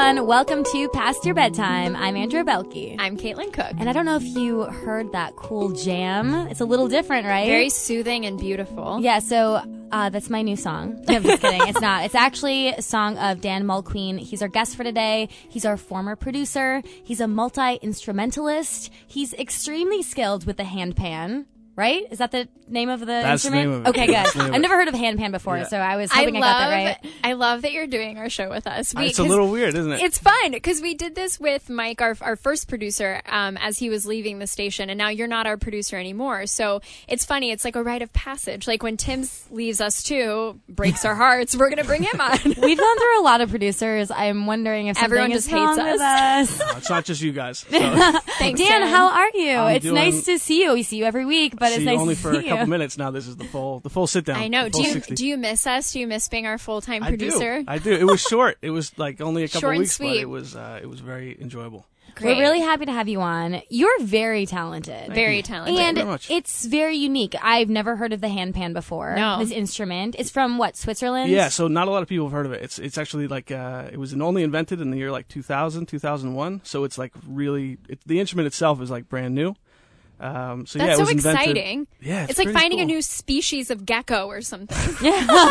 everyone. Welcome to Past Your Bedtime. I'm Andrea Belke. I'm Caitlin Cook. And I don't know if you heard that cool jam. It's a little different, right? Very soothing and beautiful. Yeah, so that's my new song. No, I'm just kidding. It's not. It's actually a song of Dan Mulqueen. He's our guest for today. He's our former producer. He's a multi-instrumentalist. He's extremely skilled with the handpan. Right? Is that the name of the That's instrument? The name of it. Okay, good. I've never heard of handpan before, so I was hoping I got that right. I love that you're doing our show with us. It's a little weird, isn't it? It's fun because we did this with Mike, our first producer, as he was leaving the station, and now you're not our producer anymore. So it's funny. It's like a rite of passage. Like when Tim leaves us too, breaks our hearts, we're going to bring him on. We've gone through a lot of producers. I'm wondering if everyone just hates us. No, it's not just you guys. So. Thanks, Dan, how are you? It's nice to see you. We see you every week, but it's nice only to for see a couple minutes now. This is the full sit down. I know. Do you miss us? Do you miss being our full-time producer? I do. It was short. It was like only a couple weeks, sweet. But it was very enjoyable. Great. We're really happy to have you on. You're very talented. Very talented. And it's very unique. I've never heard of the handpan before. No. This instrument. It's from what, Switzerland? Yeah, so not a lot of people have heard of it. It's actually like it was only invented in the year like 2000, 2001. So it's like really the instrument itself is like brand new. That's it was so invented. exciting. Yeah, it's like finding cool. a new species of gecko or something. No,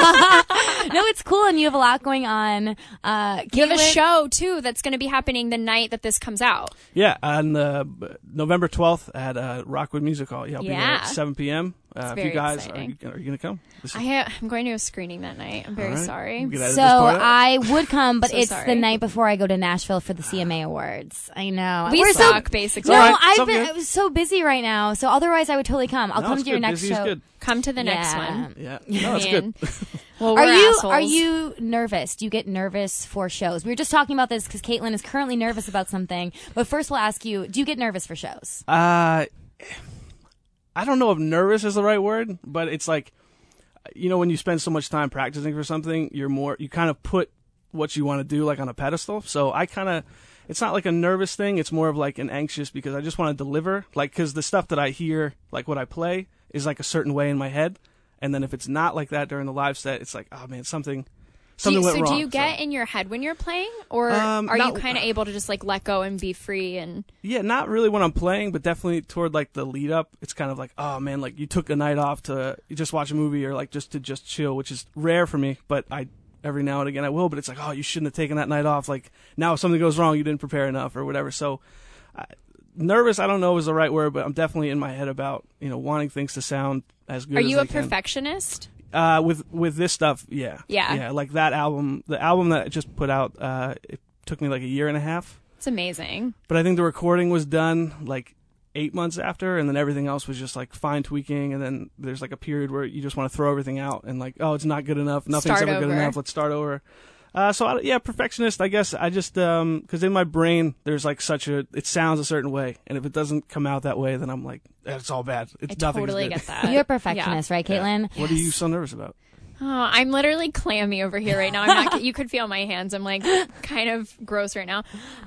it's cool, and you have a lot going on. You have a show too that's going to be happening the night that this comes out. Yeah, on November 12th at Rockwood Music Hall. Yeah, I'll be there at 7 p.m. If you guys are you going to come? I'm going to a screening that night. I'm very sorry. So I would come, but it's sorry. the night before I go to Nashville for the CMA Awards. I know. We suck, basically. No, right. I was so busy right now. So otherwise, I would totally come. I'll come to your next show. Good. Come to the next one. Yeah, no, it's good. Well, are you nervous? Do you get nervous for shows? We were just talking about this because Caitlin is currently nervous about something. But first, we'll ask you: do you get nervous for shows? I don't know if nervous is the right word, but it's like, when you spend so much time practicing for something, you kind of put what you want to do like on a pedestal. So it's not like a nervous thing. It's more of like an anxious because I just want to deliver. Like, because the stuff that I hear, like what I play, is like a certain way in my head. And then if it's not like that during the live set, it's like, oh man, something went wrong. Do you get in your head when you're playing, or are you kind of able to just like let go and be free? And yeah, not really when I'm playing, but definitely toward like the lead up. It's kind of like, oh man, like you took a night off to just watch a movie or like just to chill, which is rare for me, but every now and again I will. But it's like, oh, you shouldn't have taken that night off. Like now if something goes wrong, you didn't prepare enough or whatever. So nervous, I don't know is the right word, but I'm definitely in my head about wanting things to sound as good. Are as you they a can. Perfectionist? With this stuff, yeah. Like that album, the album that I just put out, it took me like a year and a half. It's amazing. But I think the recording was done like 8 months after, and then everything else was just like fine tweaking, and then there's like a period where you just want to throw everything out and like, oh, it's not good enough, nothing's ever good enough, let's start over. Perfectionist, I guess. I just, because in my brain, there's like it sounds a certain way. And if it doesn't come out that way, then I'm like, it's all bad. I totally get that. You're a perfectionist, right, Caitlin? Yeah. What are you so nervous about? Oh, I'm literally clammy over here right now. I'm not. You could feel my hands. I'm like kind of gross right now.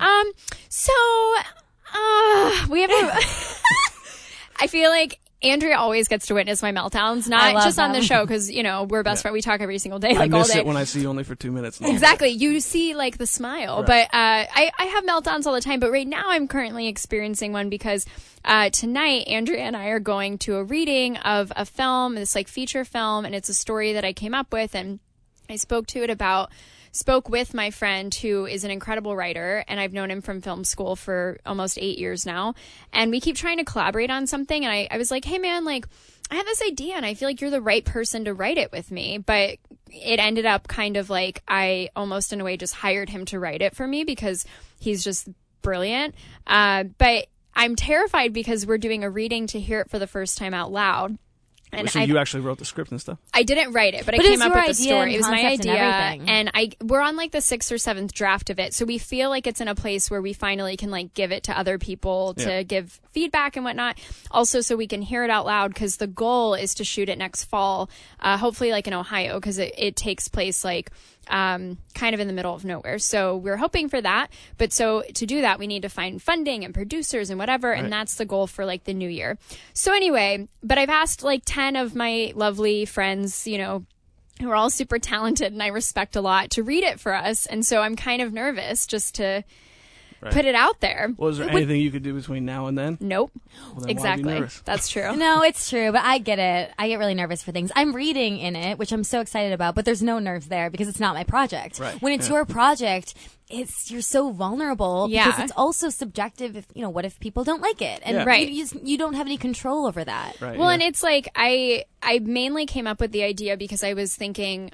We have I feel like Andrea always gets to witness my meltdowns, not just on the show because we're best friends. We talk every single day, like all day. I miss it when I see you only for 2 minutes. Exactly, you see like the smile, right. But I have meltdowns all the time. But right now, I'm currently experiencing one because tonight Andrea and I are going to a reading of a film, this like feature film, and it's a story that I came up with, and I spoke with my friend who is an incredible writer, and I've known him from film school for almost 8 years now. And we keep trying to collaborate on something. And I was like, hey man, like I have this idea and I feel like you're the right person to write it with me. But it ended up kind of like I almost in a way just hired him to write it for me because he's just brilliant. But I'm terrified because we're doing a reading to hear it for the first time out loud. And so you actually wrote the script and stuff? I didn't write it, but I came up with the story. It was my idea, and we're on like the 6th or 7th draft of it, so we feel like it's in a place where we finally can like give it to other people to give feedback and whatnot. Also, so we can hear it out loud because the goal is to shoot it next fall, hopefully like in Ohio because it takes place like kind of in the middle of nowhere. So we're hoping for that. But so to do that, we need to find funding and producers and whatever. Right. And that's the goal for like the new year. So anyway, but I've asked like 10 of my lovely friends, who are all super talented and I respect a lot, to read it for us. And so I'm kind of nervous just to put it out there. Was there anything you could do between now and then? Nope. Well, then exactly. why be nervous? That's true. No, it's true, but I get it. I get really nervous for things. I'm reading in it, which I'm so excited about, but there's no nerves there because it's not my project. Right. When it's your project, you're so vulnerable because it's also subjective. If what if people don't like it, and you don't have any control over that. Right, well, and it's like I mainly came up with the idea because I was thinking.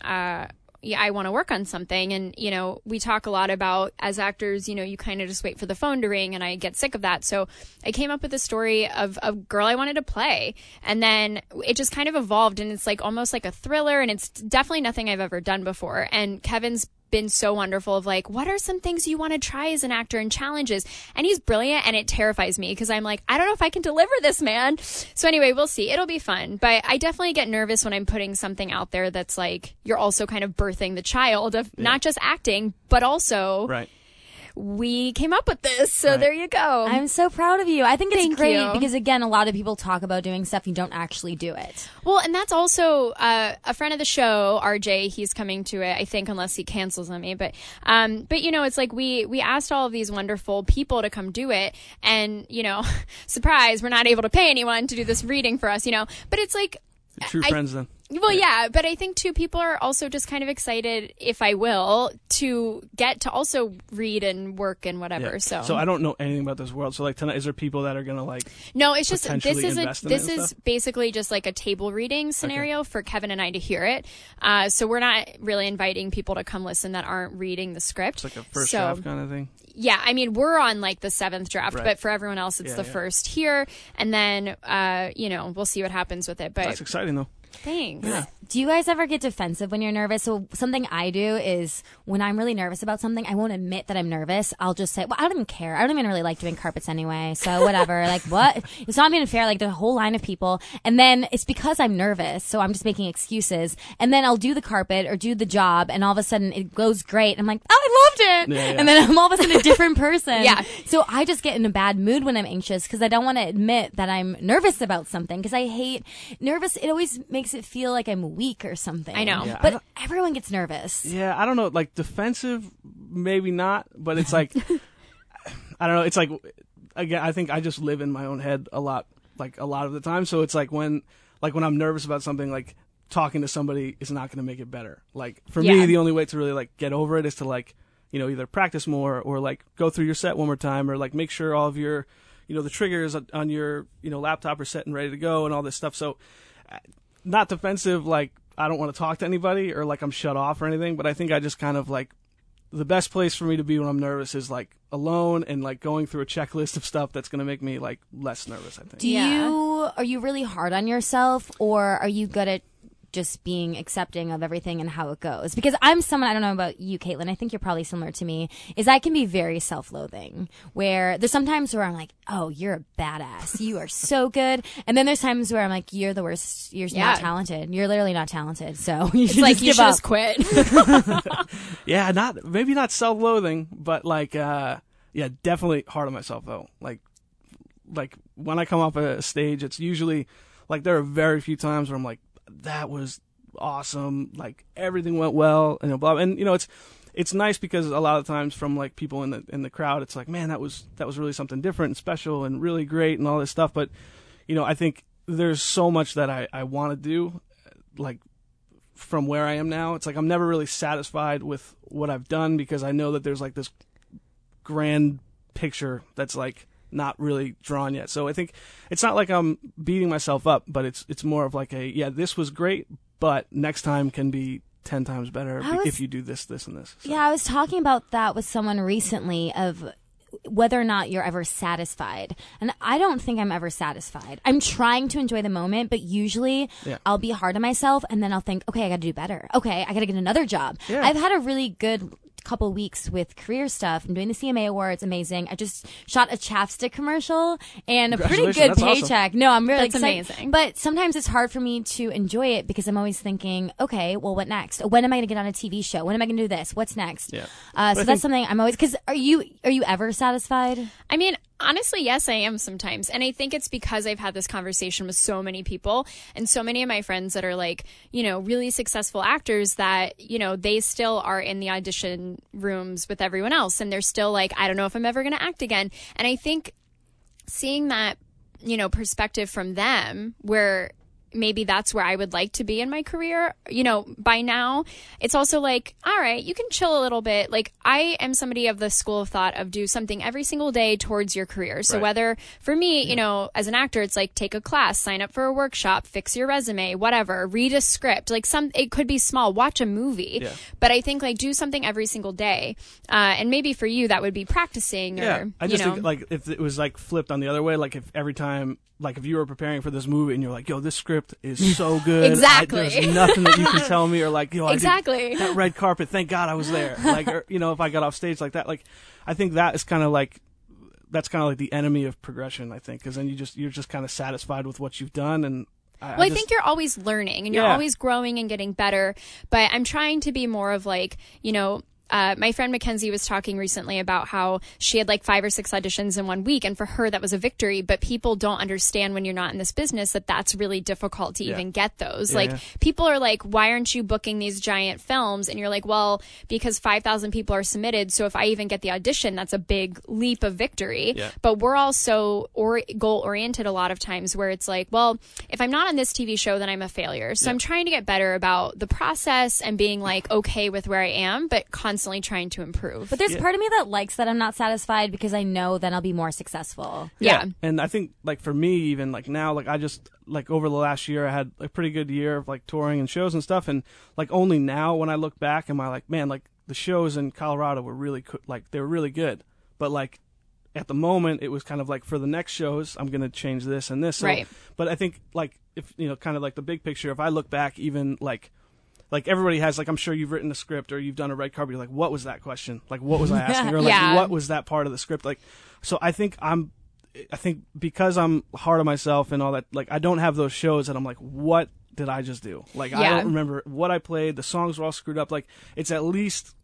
I want to work on something. And, we talk a lot about as actors, you kind of just wait for the phone to ring, and I get sick of that. So I came up with a story of a girl I wanted to play. And then it just kind of evolved, and it's like almost like a thriller, and it's definitely nothing I've ever done before. And Kevin's been so wonderful of like, what are some things you want to try as an actor and challenges? And he's brilliant, and it terrifies me because I'm like, I don't know if I can deliver this, man. So anyway, we'll see. It'll be fun. But I definitely get nervous when I'm putting something out there that's like, you're also kind of birthing the child of not just acting, but also we came up with this. So there you go. I'm so proud of you. I think it's Thank great you. because, again, a lot of people talk about doing stuff, you don't actually do it. Well, and that's also a friend of the show, RJ. He's coming to it, I think, unless he cancels on me. But it's like we asked all of these wonderful people to come do it, and surprise, we're not able to pay anyone to do this reading for us. But it's like True friends then. Well, yeah, but I think too, people are also just kind of excited, if I will, to get to also read and work and whatever. Yeah. So I don't know anything about this world. So like tonight, is there people that are gonna like? No, it's just this is stuff? basically just like a table reading scenario for Kevin and I to hear it. So we're not really inviting people to come listen that aren't reading the script. It's like a first draft kind of thing. Yeah, I mean, we're on like the 7th draft, but for everyone else, it's the first here, and then we'll see what happens with it. But that's exciting though. Thanks. Yeah. Do you guys ever get defensive when you're nervous? So something I do is when I'm really nervous about something, I won't admit that I'm nervous. I'll just say, well, I don't even care. I don't even really like doing carpets anyway. So whatever. Like what? It's not even fair. Like the whole line of people. And then it's because I'm nervous. So I'm just making excuses. And then I'll do the carpet or do the job. And all of a sudden it goes great. I'm like, oh, I loved it. Yeah. And then I'm all of a sudden a different person. Yeah. So I just get in a bad mood when I'm anxious because I don't want to admit that I'm nervous about something because I hate nervous. It always makes it feel like I'm weak or something. I know. Yeah, but everyone gets nervous. Yeah, I don't know. Like defensive, maybe not. But it's like, I don't know. It's like, again, I think I just live in my own head a lot of the time. So it's like when I'm nervous about something, like talking to somebody is not going to make it better. Like for me, the only way to really like get over it is to like, either practice more or like go through your set one more time or like make sure all of your, the triggers on your, laptop are set and ready to go and all this stuff. So not defensive, like I don't want to talk to anybody or like I'm shut off or anything, but I think I just kind of like the best place for me to be when I'm nervous is like alone and like going through a checklist of stuff that's going to make me like less nervous, I think. Are you really hard on yourself or are you good at just being accepting of everything and how it goes? Because I'm someone, I don't know about you, Caitlin, I think you're probably similar to me, is I can be very self-loathing, where there's sometimes where I'm like, oh, you're a badass. You are so good. And then there's times where I'm like, you're the worst. You're not talented. You're literally not talented. So you should like, just you give should up. just quit. Yeah, maybe not self-loathing, but like, definitely hard on myself though. Like when I come off a stage, it's usually like there are very few times where I'm like, that was awesome, like everything went well, and blah. And it's nice because a lot of times from like people in the crowd, it's like, man, that was really something different and special and really great and all this stuff. But I think there's so much that I want to do, like from where I am now. It's like I'm never really satisfied with what I've done because I know that there's like this grand picture that's like not really drawn yet. So I think it's not like I'm beating myself up, but it's more of like this was great, but next time can be 10 times better if you do this, and this. So. Yeah, I was talking about that with someone recently of whether or not you're ever satisfied. And I don't think I'm ever satisfied. I'm trying to enjoy the moment, but usually I'll be hard on myself and then I'll think, okay, I got to do better. Okay, I got to get another job. Yeah. I've had a really good couple weeks with career stuff. I'm doing the CMA Awards, amazing. I just shot a chapstick commercial and a pretty good paycheck. Awesome. No, I'm really That's excited. amazing. But sometimes it's hard for me to enjoy it because I'm always thinking, okay, well, what next? When am I going to get on a TV show? When am I going to do this? What's next? Yeah. So that's something I'm always, because are you ever satisfied? I mean, Honestly, yes, I am sometimes. And I think it's because I've had this conversation with so many people and so many of my friends that are like, you know, really successful actors that, you know, they still are in the audition rooms with everyone else. And they're still like, I don't know if I'm ever going to act again. And I think seeing that, you know, perspective from them where maybe that's where I would like to be in my career, you know, by now. It's also like, all right, you can chill a little bit. Like, I am somebody of the school of thought of do something every single day towards your career. So whether for me, you know, as an actor, it's like take a class, sign up for a workshop, fix your resume, whatever, read a script, like it could be small, watch a movie. Yeah. But I think like do something every single day. And maybe for you, that would be practicing or, I just think like if it was like flipped on the other way, like if every time, like if you were preparing for this movie and you're like, yo, this script is so good. Exactly. There's nothing that you can tell me, or like, yo, exactly. I did that red carpet. Thank God I was there. Like, or, you know, if I got off stage like that, like, I think that is kind of like, that's kind of like the enemy of progression, I think, because then you're just kind of satisfied with what you've done. And I think you're always learning and you're always growing and getting better. But I'm trying to be more of like, you know, my friend Mackenzie was talking recently about how she had like 5 or 6 auditions in one week, and for her that was a victory. But people don't understand when you're not in this business that that's really difficult to even get those. People are like, why aren't you booking these giant films? And you're like, well, because 5,000 people are submitted, so if I even get the audition, that's a big leap of victory. But we're all so goal oriented a lot of times where it's like, well, if I'm not on this TV show, then I'm a failure. So I'm trying to get better about the process and being like okay with where I am, but constantly trying to improve. But there's part of me that likes that I'm not satisfied because I know then I'll be more successful. Yeah. And I think like for me, even like now, like I just like over the last year, I had a pretty good year of like touring and shows and stuff. And like only now when I look back, am I like, man, like the shows in Colorado were really like they were really good. But like at the moment, it was kind of like for the next shows, I'm going to change this and this. So, right. But I think like if, you know, kind of like the big picture, if I look back even like everybody has, like, I'm sure you've written a script or you've done a red carpet. You're like, what was that question? Like, what was I asking? Or like, what was that part of the script? Like, so I think because I'm hard on myself and all that, like, I don't have those shows that I'm like, what did I just do? Like, I don't remember what I played. The songs were all screwed up. Like, it's at least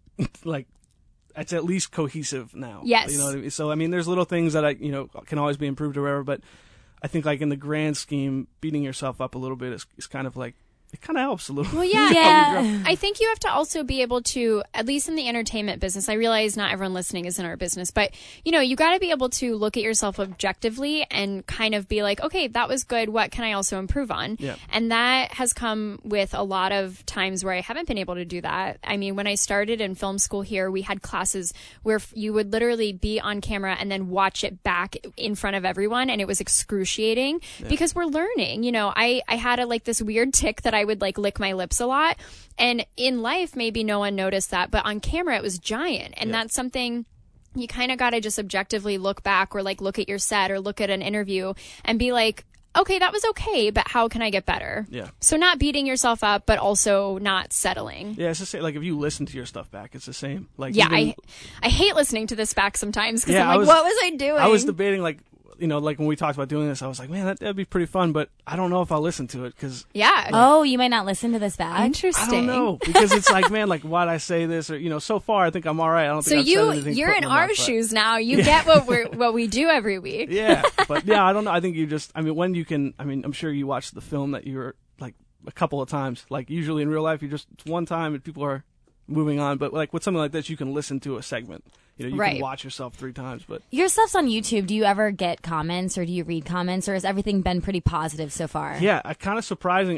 cohesive now. Yes. You know what I mean? So, I mean, there's little things that can always be improved or whatever, but I think like in the grand scheme, beating yourself up a little bit is kind of like, it kind of helps a little. Well, yeah. I think you have to also be able to, at least in the entertainment business, I realize not everyone listening is in our business, but, you know, you got to be able to look at yourself objectively and kind of be like, okay, that was good. What can I also improve on? Yeah. And that has come with a lot of times where I haven't been able to do that. I mean, when I started in film school here, we had classes where you would literally be on camera and then watch it back in front of everyone. And it was excruciating because we're learning. You know, I had this weird tick that I would like lick my lips a lot, and in life maybe no one noticed that, but on camera it was giant. And that's something you kind of got to just objectively look back or like look at your set or look at an interview and be like, okay, that was okay, but how can I get better? Yeah. So not beating yourself up, but also not settling. Yeah, it's the same. Like if you listen to your stuff back, it's the same. Like I hate listening to this back sometimes because I'm like, what was I doing? I was debating like, you know, like when we talked about doing this, I was like, man, that'd be pretty fun, but I don't know if I'll listen to it because. Yeah. Oh, you might not listen to this back. Interesting. I don't know because it's like, man, like why'd I say this? Or, you know, so far I think I'm all right. I don't think I've said anything. You're in our shoes now. You get what we do every week. Yeah, but yeah, I don't know. I think when you can. I mean, I'm sure you watch the film that you're like a couple of times. Like usually in real life, it's one time and people are moving on. But like with something like this, you can listen to a segment. You know, you can watch yourself 3 times, but your stuff's on YouTube. Do you ever get comments or do you read comments, or has everything been pretty positive so far? Yeah, kind of surprising.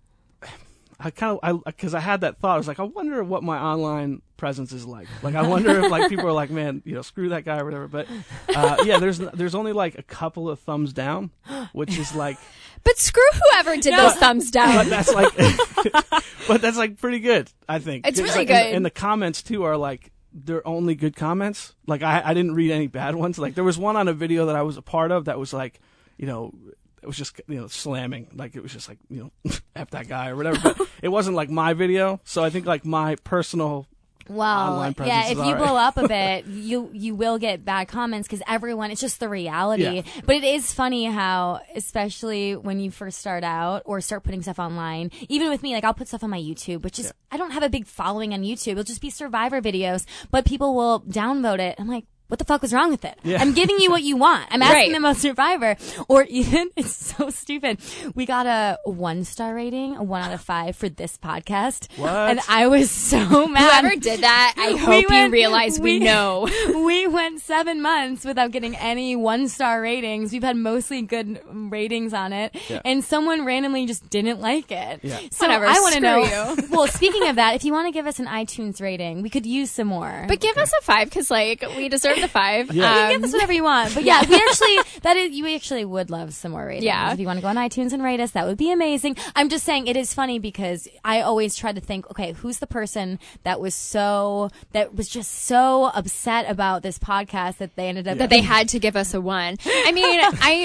Because I had that thought. I was like, I wonder what my online presence is like. Like, I wonder if like people are like, man, you know, screw that guy or whatever. But yeah, there's only like a couple of thumbs down, which is like. But screw whoever did those thumbs down. But that's like, but that's like pretty good. I think it's really like, good. And the comments too are like. They're only good comments. Like I didn't read any bad ones. Like there was one on a video that I was a part of that was like, you know, it was just, you know, slamming. Like it was just like, you know, F that guy or whatever. But it wasn't like my video. So I think like my personal online presence yeah, if is you all right. blow up a bit, you will get bad comments because everyone, it's just the reality. Yeah. But it is funny how, especially when you first start out or start putting stuff online, even with me, like I'll put stuff on my YouTube, which is, I don't have a big following on YouTube. It'll just be Survivor videos, but people will downvote it. I'm like, what the fuck was wrong with it? Yeah. I'm giving you what you want. I'm asking Right. them about Survivor. Or even, it's so stupid. We got a 1-star rating, a 1 out of 5 for this podcast. What? And I was so mad. Whoever did that, I hope you realize we know. We went 7 months without getting any 1-star ratings. We've had mostly good ratings on it. Yeah. And someone randomly just didn't like it. Yeah. So Whatever, I want to screw know. you. Well, speaking of that, if you want to give us an iTunes rating, we could use some more. But give us a 5 because, like, we deserve the 5. Yeah. Give us whatever you want. But yeah, we actually would love some more ratings. Yeah. If you want to go on iTunes and rate us, that would be amazing. I'm just saying it is funny because I always try to think, okay, who's the person that was just so upset about this podcast that they ended up That they had to give us a 1. I mean,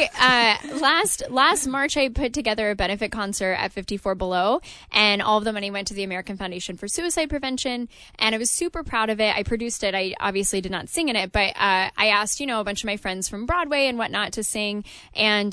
last March I put together a benefit concert at 54 Below, and all of the money went to the American Foundation for Suicide Prevention, and I was super proud of it. I produced it. I obviously did not sing in it, but I asked, a bunch of my friends from Broadway and whatnot to sing, and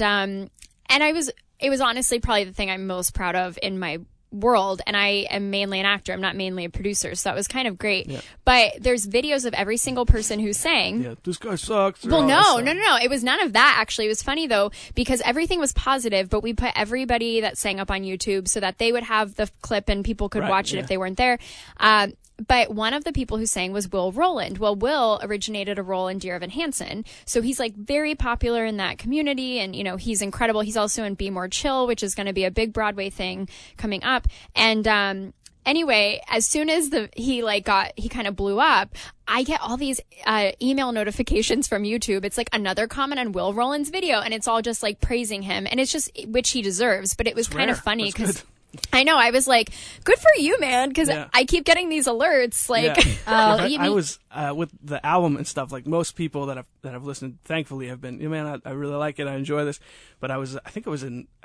it was honestly probably the thing I'm most proud of in my world, and I am mainly an actor. I'm not mainly a producer, so that was kind of great. Yeah. But there's videos of every single person who sang. Yeah, this guy sucks. Well, no. It was none of that, actually. It was funny, though, because everything was positive, but we put everybody that sang up on YouTube so that they would have the clip and people could Right, watch it yeah. if they weren't there. But one of the people who sang was Will Rowland. Well, Will originated a role in Dear Evan Hansen. So he's like very popular in that community, and, he's incredible. He's also in Be More Chill, which is going to be a big Broadway thing coming up. And, anyway, as soon as he kind of blew up, I get all these email notifications from YouTube. It's like another comment on Will Rowland's video, and it's all just like praising him, and it's just which he deserves. But it was kind of rare. funny That's because good. I know I was like, good for you, man, because Yeah. I keep getting these alerts. Like, Yeah. you I mean- was with the album and stuff. Like most people that have listened, thankfully, have been. Man, I really like it. I enjoy this. But I think it was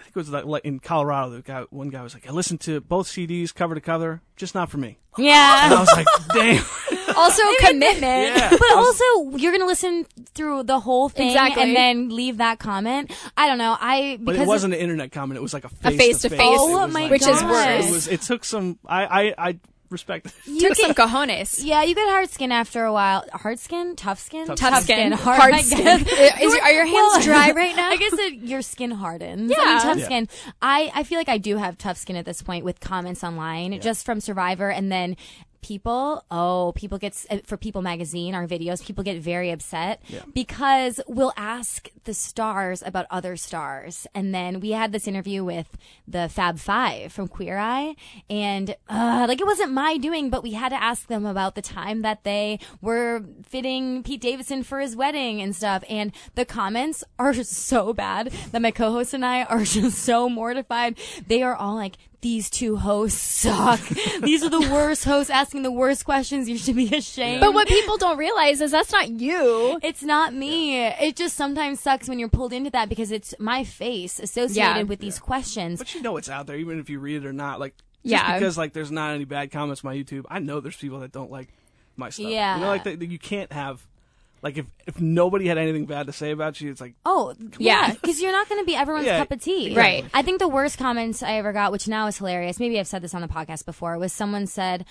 in Colorado. One guy was like, I listened to both CDs cover to cover, just not for me. And I Yeah. was like, damn. also commitment. Yeah. But also, you're gonna listen through the whole thing Exactly. and then leave that comment. I don't know. But it wasn't an internet comment. It was like a face-to-face. Oh It was my Which is gosh. worse. It took some. I respect it. You Took some get- cojones. Yeah, you get hard skin after a while. Hard skin? Tough skin? Tough skin. Hard, Hard I skin. guess. Are your hands dry right now? I guess your skin hardens. Yeah. I mean, tough Yeah. skin. I feel like I do have tough skin at this point with comments online, just from Survivor, and then people get, for People Magazine, our videos, people get very upset because we'll ask the stars about other stars. And then we had this interview with the Fab Five from Queer Eye, and it wasn't my doing, but we had to ask them about the time that they were fitting Pete Davidson for his wedding and stuff. And the comments are just so bad that my co-host and I are just so mortified. They are all like, these two hosts suck. These are the worst hosts asking the worst questions. You should be ashamed. But what people don't realize is that's not you. It's not me. It just sometimes sucks when you're pulled into that because it's my face associated Yeah. with these questions. But it's out there, even if you read it or not. Like, just Yeah. because there's not any bad comments on my YouTube, I know there's people that don't like my stuff. Yeah. That you can't have. Like, if nobody had anything bad to say about you, it's like, Oh, Yeah. yeah, because you're not going to be everyone's Yeah, cup of tea. right. I think the worst comments I ever got, which now is hilarious, maybe I've said this on the podcast before, was someone said,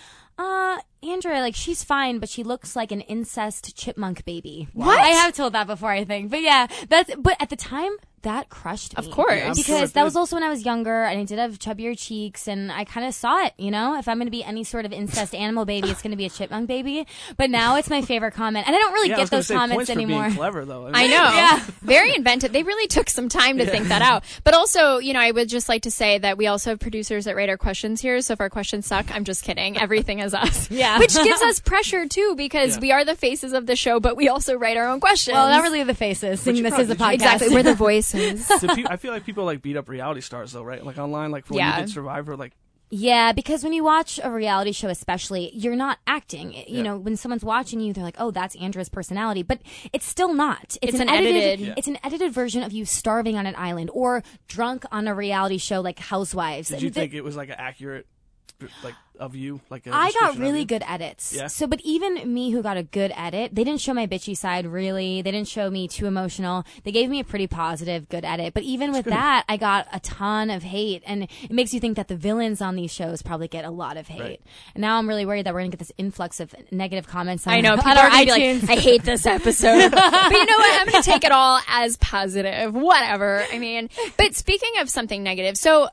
Andrea, she's fine, but she looks like an incest chipmunk baby. What? I have told that before, I think. But yeah, but at the time, that crushed me. Of course. Yeah, I'm sure Because it that did. was also when I was younger and I did have chubbier cheeks and I kind of saw it, if I'm going to be any sort of incest animal baby, it's going to be a chipmunk baby. But now it's my favorite comment. And I don't really yeah, I get was gonna those say, comments points anymore. For being clever, though. I know. Yeah. Very inventive. They really took some time to think that out. But also, I would just like to say that we also have producers that write our questions here. So if our questions suck, I'm just kidding. Everything is us. Yeah. Which gives us pressure too, because Yeah. we are the faces of the show, but we also write our own questions. Well, not really the faces. you This is a probably- podcast. Exactly. We're the voices. I feel like people beat up reality stars though, right? Like online, like when Yeah. you did Survivor, like Yeah, because when you watch a reality show, especially, you're not acting. You Yeah. know, when someone's watching you, they're like, "Oh, that's Andrea's personality," but it's still not. It's an edited- Yeah. It's an edited version of you starving on an island or drunk on a reality show like Housewives. did you think it was like an accurate like of you? Like I got really good edits. Yeah. So, but even me who got a good edit, they didn't show my bitchy side really. They didn't show me too emotional. They gave me a pretty positive, good edit. But even with that, I got a ton of hate. And it makes you think that the villains on these shows probably get a lot of hate. Right. And now I'm really worried that we're going to get this influx of negative comments on, I know, people on are our going to be iTunes. like, I hate this episode. But you know what? I'm going to take it all as positive. Whatever. I mean, but speaking of something negative, so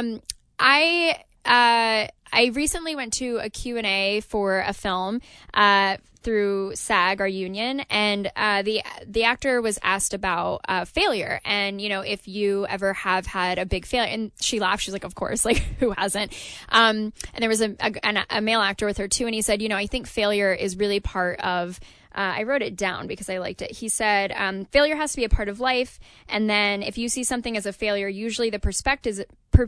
I recently went to a Q&A for a film through SAG, our union, and the actor was asked about failure, and if you ever have had a big failure, and she laughed. She's like, "Of course, like who hasn't?" And there was a male actor with her too, and he said, "I think failure is really part of." I wrote it down because I liked it. He said, failure has to be a part of life. And then if you see something as a failure, usually the perspective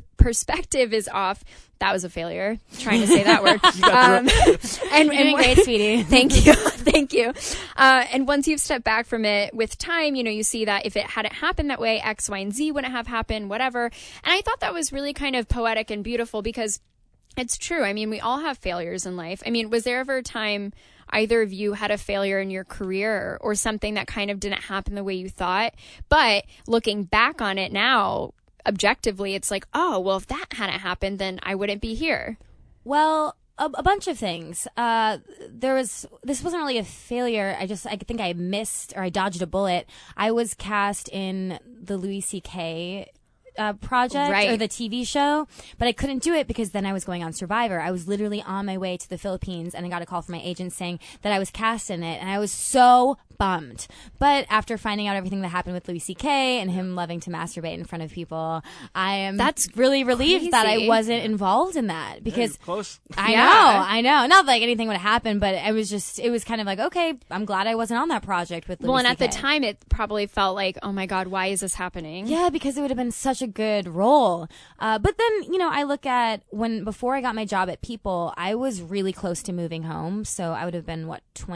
is off. That was a failure. Trying to say that word. And great, sweetie. Thank you. Thank you. And once you've stepped back from it with time, you see that if it hadn't happened that way, X, Y, and Z wouldn't have happened, whatever. And I thought that was really kind of poetic and beautiful because it's true. I mean, we all have failures in life. I mean, was there ever a time either of you had a failure in your career or something that kind of didn't happen the way you thought? But looking back on it now, objectively, it's like, oh, well, if that hadn't happened, then I wouldn't be here. Well, a bunch of things. This wasn't really a failure. I think I missed or I dodged a bullet. I was cast in the Louis C.K. Project or the TV show, but I couldn't do it because then I was going on Survivor. I was literally on my way to the Philippines and I got a call from my agent saying that I was cast in it, and I was so bummed. But after finding out everything that happened with Louis C.K. and him loving to masturbate in front of people, that's really relieved crazy. that I wasn't involved in that because close. I know. Not like anything would have happened, but it was kind of like, okay, I'm glad I wasn't on that project with Louis Well, and C.K. at the time, it probably felt like, oh my God, why is this happening? Yeah, because it would have been such a good role. But then, I look at before I got my job at People, I was really close to moving home. So I would have been,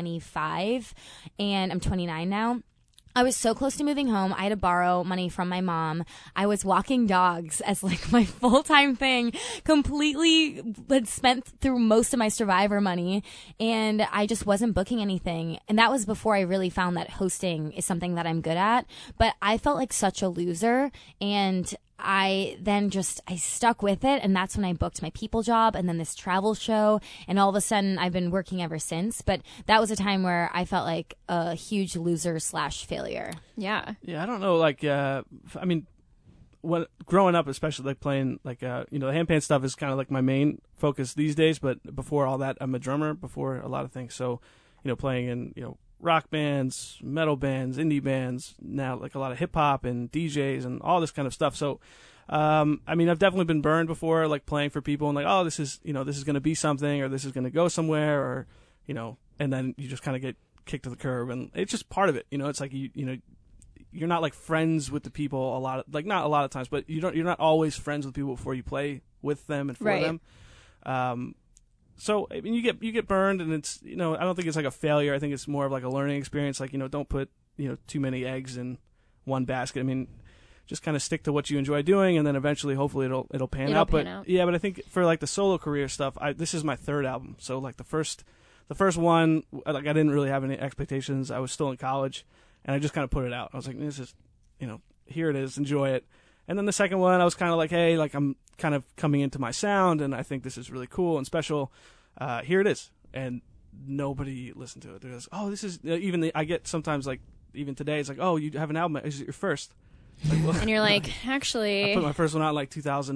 25? And I'm 29 now. I was so close to moving home. I had to borrow money from my mom. I was walking dogs as like my full-time thing, completely had spent through most of my Survivor money, and I just wasn't booking anything. And that was before I really found that hosting is something that I'm good at. But I felt like such a loser, and I stuck with it, and that's when I booked my People job and then this travel show, and all of a sudden I've been working ever since. But that was a time where I felt like a huge loser / failure. Yeah. Yeah, I don't know, like, I mean, when growing up, especially like playing, like, the handpan stuff is kind of like my main focus these days, but before all that, I'm a drummer before a lot of things. So, playing in, rock bands, metal bands, indie bands, now like a lot of hip hop and DJs and all this kind of stuff. So, I mean, I've definitely been burned before, like playing for people and like, oh, this is going to be something, or this is going to go somewhere, or, and then you just kind of get kicked to the curb, and it's just part of it. It's like, you're not like friends with the people not a lot of times, but you're not always friends with people before you play with them and for them. So I mean, you get burned, and it's I don't think it's like a failure. I think it's more of like a learning experience. Like don't put too many eggs in one basket. I mean, just kind of stick to what you enjoy doing, and then eventually, hopefully, it'll pan out. But yeah, but I think for like the solo career stuff, this is my third album. So like the first one, like I didn't really have any expectations. I was still in college, and I just kind of put it out. I was like, this is here it is, enjoy it. And then the second one, I was kind of like, hey, like I'm kind of coming into my sound, and I think this is really cool and special. Here it is. And nobody listened to it. They're just, oh, this is, I get sometimes like, even today, it's like, oh, you have an album. Is it your first? Like, well, and you're like, actually. I put my first one out in like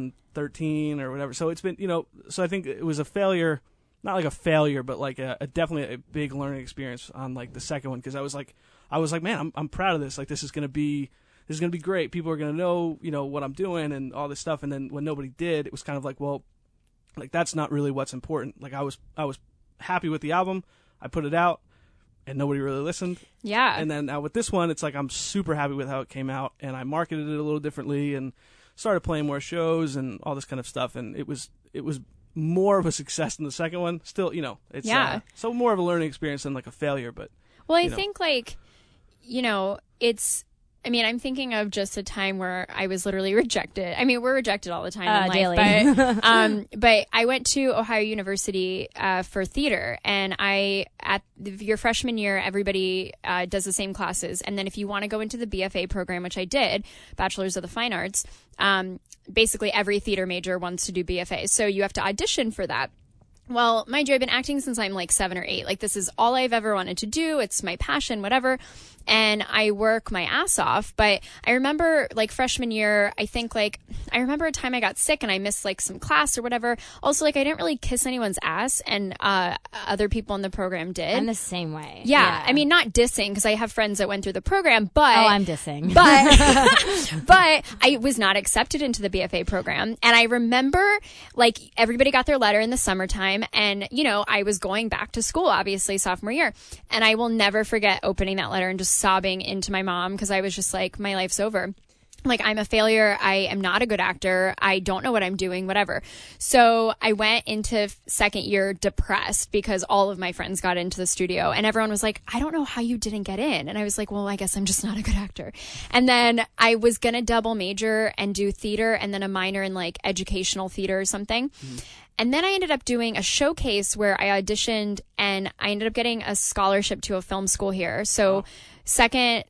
2013 or whatever. So it's been, so I think it was a failure, not like a failure, but like definitely a big learning experience on like the second one. Cause I was like, man, I'm proud of this. Like, this is going to be great. People are going to know, what I'm doing and all this stuff. And then when nobody did, it was kind of like, well, like that's not really what's important. Like I was happy with the album. I put it out and nobody really listened. Yeah. And then now with this one, it's like I'm super happy with how it came out, and I marketed it a little differently and started playing more shows and all this kind of stuff. And it was more of a success than the second one. Still, it's so more of a learning experience than like a failure. But well, I think like, it's I mean, I'm thinking of just a time where I was literally rejected. I mean, we're rejected all the time in life, daily. But I went to Ohio University for theater, and at your freshman year, everybody does the same classes, and then if you want to go into the BFA program, which I did, Bachelor's of the Fine Arts, basically every theater major wants to do BFA, so you have to audition for that. Well, mind you, I've been acting since I'm like 7 or 8. Like, this is all I've ever wanted to do. It's my passion, whatever. And I work my ass off. But I remember, like, freshman year, I remember a time I got sick and I missed, like, some class or whatever. Also, like, I didn't really kiss anyone's ass, and other people in the program did. I'm the same way. Yeah. I mean, not dissing, because I have friends that went through the program, but... Oh, I'm dissing. But I was not accepted into the BFA program. And I remember, like, everybody got their letter in the summertime, and, you know, I was going back to school, obviously, sophomore year. And I will never forget opening that letter and just sobbing into my mom, because I was just like, my life's over. Like, I'm a failure. I am not a good actor. I don't know what I'm doing, whatever. So I went into second year depressed because all of my friends got into the studio, and everyone was like, I don't know how you didn't get in. And I was like, well, I guess I'm just not a good actor. And then I was going to double major and do theater and then a minor in like educational theater or something. Mm-hmm. And then I ended up doing a showcase where I auditioned, and I ended up getting a scholarship to a film school here. So second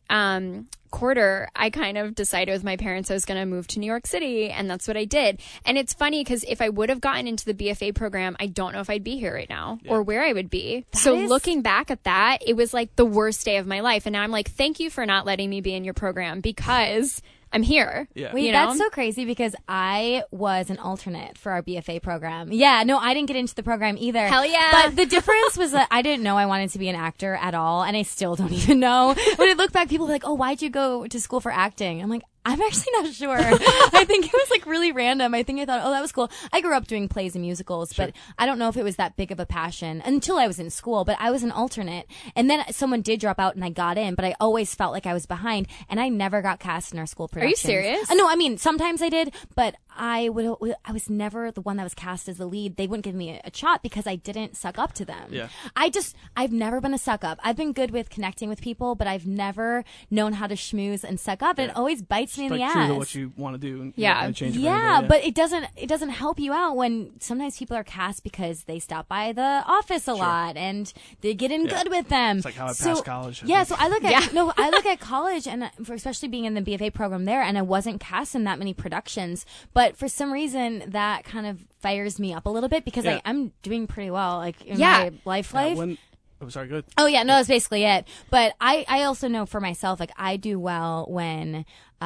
quarter, I kind of decided with my parents I was going to move to New York City, and that's what I did. And it's funny because if I would have gotten into the BFA program, I don't know if I'd be here right now or where I would be. Looking back at that, it was like the worst day of my life. And now I'm like, thank you for not letting me be in your program, because I'm here. Yeah. Wait, that's so crazy, because I was an alternate for our BFA program. Yeah, no, I didn't get into the program either. Hell yeah. But the difference was that I didn't know I wanted to be an actor at all, and I still don't even know. When I look back, people are like, oh, why'd you go to school for acting? I'm like, I'm actually not sure. I think it was like really random. I think I thought, oh, that was cool. I grew up doing plays and musicals, but I don't know if it was that big of a passion until I was in school. But I was an alternate, and then someone did drop out and I got in, but I always felt like I was behind, and I never got cast in our school productions. Are you serious? No, I mean, sometimes I did, but I was never the one that was cast as the lead. They wouldn't give me a shot because I didn't suck up to them. Yeah. I've never been a suck up. I've been good with connecting with people, but I've never known how to schmooze and suck up. And it always bites me in the ass. True to what you want to do. And change it but it doesn't help you out when sometimes people are cast because they stop by the office a lot and they get in good with them. It's like how I passed college. Yeah, so I look at I look at college, and especially being in the BFA program there, and I wasn't cast in that many productions, but for some reason that kind of fires me up a little bit because I'm doing pretty well, like in my life. Sorry, good. Oh yeah, no, that's basically it. But I also know for myself, like I do well when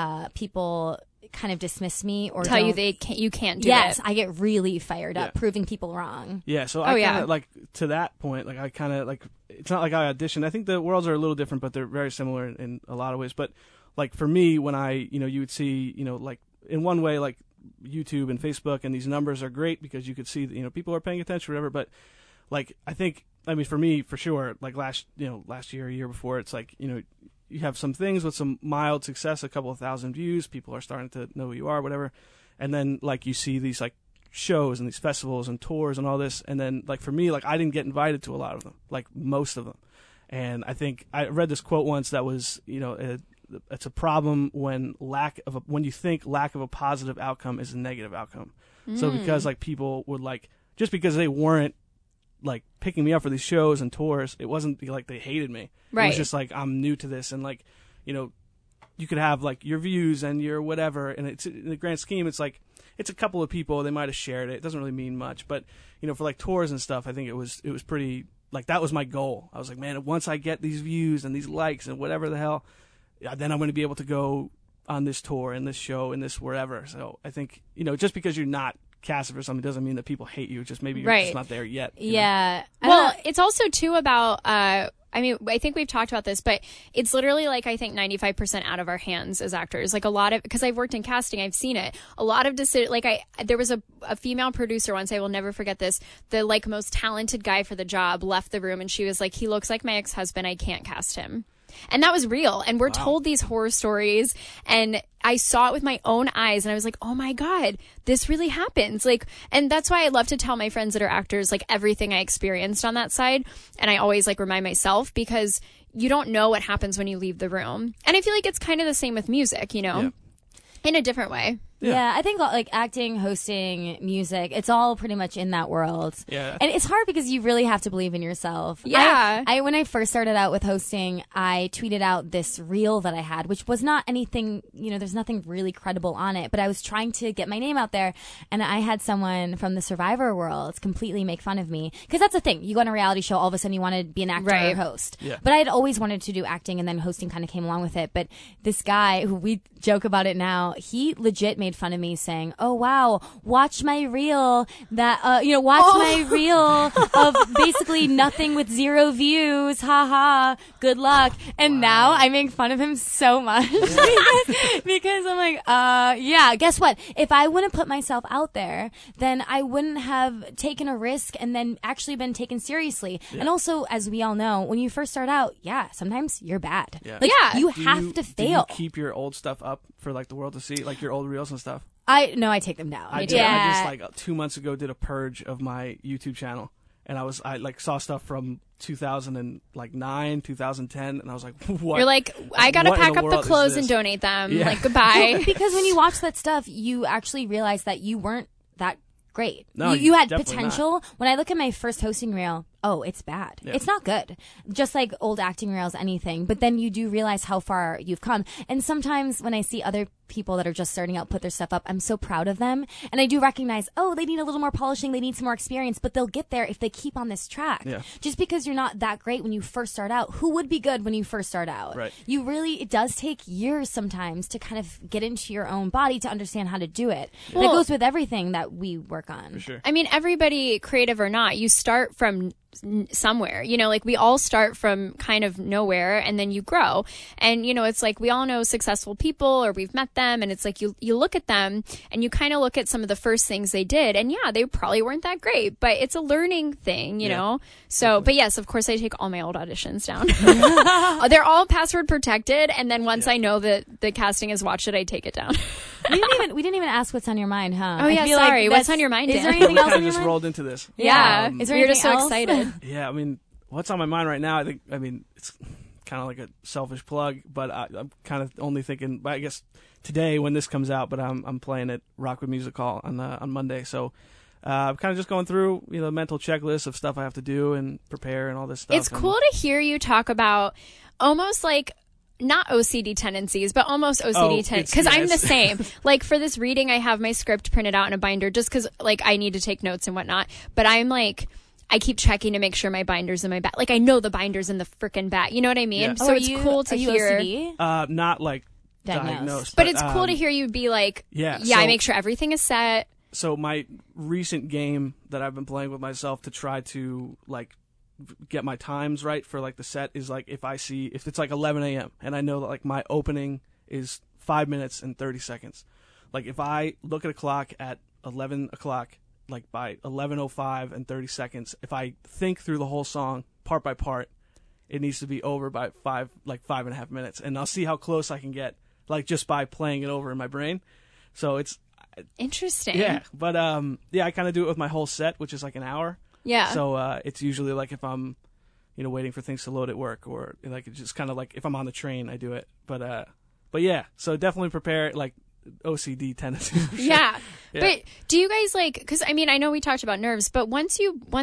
people kind of dismiss me or tell you you can't do it. Yes, I get really fired up proving people wrong. Yeah, so I kind of like to that point, like I kind of like, it's not like I auditioned. I think the worlds are a little different, but they're very similar in a lot of ways. But like for me, when you would see, like in one way, like YouTube and Facebook and these numbers are great because you could see that, people are paying attention or whatever. But like, I mean, for me, for sure, like last year, a year before, it's like, you have some things with some mild success, a couple of thousand views, people are starting to know who you are, whatever. And then like you see these like shows and these festivals and tours and all this. And then like for me, like I didn't get invited to a lot of them, like most of them. And I think I read this quote once that was, it's a problem when when you think lack of a positive outcome is a negative outcome. So because like people would like, just because they weren't like picking me up for these shows and tours, it wasn't like they hated me. Right. It was just like, I'm new to this, and like, you could have like your views and your whatever, and it's in the grand scheme, it's like, it's a couple of people, they might have shared it. It doesn't really mean much, but for like tours and stuff, I think it was pretty, like that was my goal. I was like, man, once I get these views and these likes and whatever the hell, then I'm going to be able to go on this tour and this show and this wherever. So I think, just because you're not casted for something doesn't mean that people hate you. Just maybe you're just not there yet. Yeah. Well, it's also too about, I think we've talked about this, but it's literally like, I think 95% out of our hands as actors. Like a lot of, because I've worked in casting, I've seen it. A lot of there was a female producer once, I will never forget this. The like most talented guy for the job left the room, and she was like, he looks like my ex-husband. I can't cast him. And that was real. And we're told these horror stories, and I saw it with my own eyes, and I was like, oh my God, this really happens. Like, and that's why I love to tell my friends that are actors, like, everything I experienced on that side. And I always like remind myself, because you don't know what happens when you leave the room. And I feel like it's kind of the same with music, you know, in a different way. Yeah, I think like acting, hosting, music, it's all pretty much in that world. Yeah. And it's hard because you really have to believe in yourself. Yeah. I when I first started out with hosting, I tweeted out this reel that I had, which was not anything, you know, there's nothing really credible on it, but I was trying to get my name out there, and I had someone from the Survivor world completely make fun of me. Because that's the thing. You go on a reality show, all of a sudden you want to be an actor or host. Yeah. But I had always wanted to do acting, and then hosting kind of came along with it. But this guy, who we joke about it now, he legit made fun of me, saying, oh wow, watch my reel that watch my reel of basically nothing with 0 views, haha, good luck. And now I make fun of him so much because I'm like, yeah, guess what, if I wouldn't put myself out there, then I wouldn't have taken a risk and then actually been taken seriously. And also, as we all know, when you first start out, sometimes you're bad. Like, you have to fail. Do you keep your old stuff up for like the world to see, like your old reels and stuff? I take them down. I just like 2 months ago did a purge of my YouTube channel, and I like saw stuff from 2009, 2010, and I was like, what? You're like, I gotta pack up the clothes and donate them. Yeah. Like, goodbye. Because when you watch that stuff, you actually realize that you weren't that great. No, you had definitely potential. not. When I look at my first hosting reel, oh, it's bad. Yeah. It's not good. Just like old acting reels, anything. But then you do realize how far you've come. And sometimes when I see other people that are just starting out put their stuff up, I'm so proud of them. And I do recognize, oh, they need a little more polishing, they need some more experience, but they'll get there if they keep on this track. Yeah. Just because you're not that great when you first start out, who would be good when you first start out? Right. It does take years sometimes to kind of get into your own body to understand how to do it. Well, and it goes with everything that we work on. For sure. I mean, everybody, creative or not, you start from somewhere, you know, like we all start from kind of nowhere and then you grow. And, you know, it's like we all know successful people or we've met them, and it's like you look at them and you kind of look at some of the first things they did, and they probably weren't that great, but it's a learning thing, you know? So, but yes, of course I take all my old auditions down. They're all password protected, and then once I know that the casting has watched it, I take it down. We didn't even ask what's on your mind, huh? Oh yeah, sorry. What's on your mind, Dan? Is there anything else on your just mind? rolled into this. Yeah. Is there We're anything just so else? excited. Yeah, I mean, what's on my mind right now? I mean, it's kind of like a selfish plug, but I'm kind of only thinking. I guess today when this comes out, but I'm playing at Rockwood Music Hall on Monday, so I'm kind of just going through the mental checklist of stuff I have to do and prepare and all this stuff. It's cool to hear you talk about almost like not OCD tendencies, but almost OCD tendencies. Because I'm the same. Like for this reading, I have my script printed out in a binder just because like I need to take notes and whatnot. But I'm like, I keep checking to make sure my binder's in my bag. Like I know the binder's in the frickin' bag. You know what I mean? Yeah. So it's cool to hear. OCD? Not like diagnosed, but it's cool to hear you be like, I make sure everything is set. So my recent game that I've been playing with myself to try to like get my times right for like the set is like if it's like 11 a.m. and I know that like my opening is 5 minutes and 30 seconds. Like if I look at a clock at 11 o'clock, like by 11:05 and 30 seconds, if I think through the whole song part by part, it needs to be over by 5.5 minutes, and I'll see how close I can get, like just by playing it over in my brain. So it's interesting. Yeah, but I kind of do it with my whole set, which is like an hour. Yeah. So it's usually like if I'm, waiting for things to load at work, or like it's just kind of like if I'm on the train, I do it. But yeah, so definitely prepare like OCD tendencies. Sure. Yeah. But do you guys like, because I mean, I know we talked about nerves, but once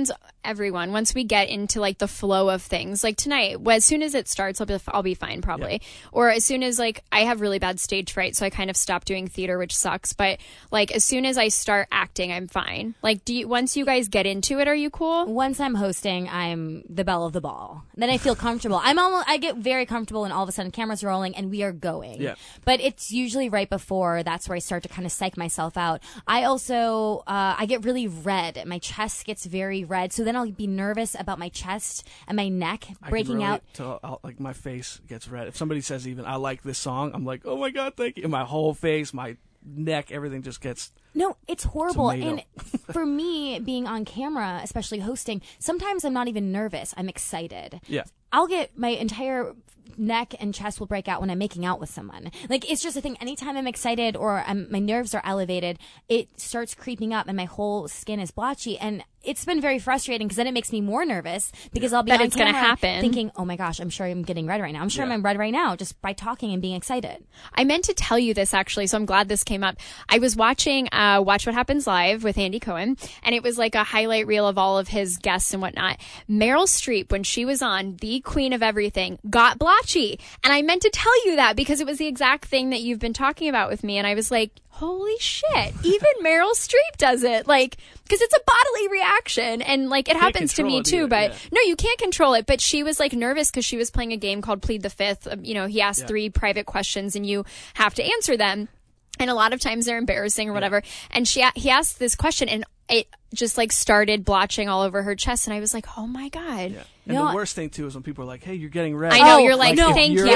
we get into like the flow of things, like tonight, as soon as it starts, I'll be fine probably. Yeah. Or as soon as like, I have really bad stage fright, so I kind of stopped doing theater, which sucks. But like, as soon as I start acting, I'm fine. Like, once you guys get into it, are you cool? Once I'm hosting, I'm the belle of the ball. Then I feel comfortable. I get very comfortable when all of a sudden cameras rolling and we are going. Yeah. But it's usually right before, that's where I start to kind of psych myself out. I also, I get really red. My chest gets very red. So then I'll be nervous about my chest and my neck breaking out. Like my face gets red. If somebody says even, I like this song, I'm like, oh my God, thank you. And my whole face, my neck, everything just gets... No, it's horrible. Tomato. And for me, being on camera, especially hosting, sometimes I'm not even nervous. I'm excited. Yeah. I'll get my entire neck and chest will break out when I'm making out with someone. Like, it's just a thing. Anytime I'm excited or my nerves are elevated, it starts creeping up and my whole skin is blotchy. And it's been very frustrating because then it makes me more nervous because I'll be that on it's going to camera happen thinking, oh my gosh, I'm sure I'm getting red right now. I'm sure I'm red right now just by talking and being excited. I meant to tell you this actually, so I'm glad this came up. I was watching Watch What Happens Live with Andy Cohen, and it was like a highlight reel of all of his guests and whatnot. Meryl Streep, when she was on, the queen of everything, got blotchy. And I meant to tell you that because it was the exact thing that you've been talking about with me. And I was like, holy shit, even Meryl Streep does it. Like, because it's a bodily reaction. And like, it happens to me too, but no, you can't control it. But she was like nervous because she was playing a game called Plead the Fifth. You know, he asked 3 private questions and you have to answer them. And a lot of times they're embarrassing or whatever. And he asked this question and it just like started blotching all over her chest. And I was like, oh my God. Yeah. And the worst thing too is when people are like, hey, you're getting red. I know, you're like, no, thank you.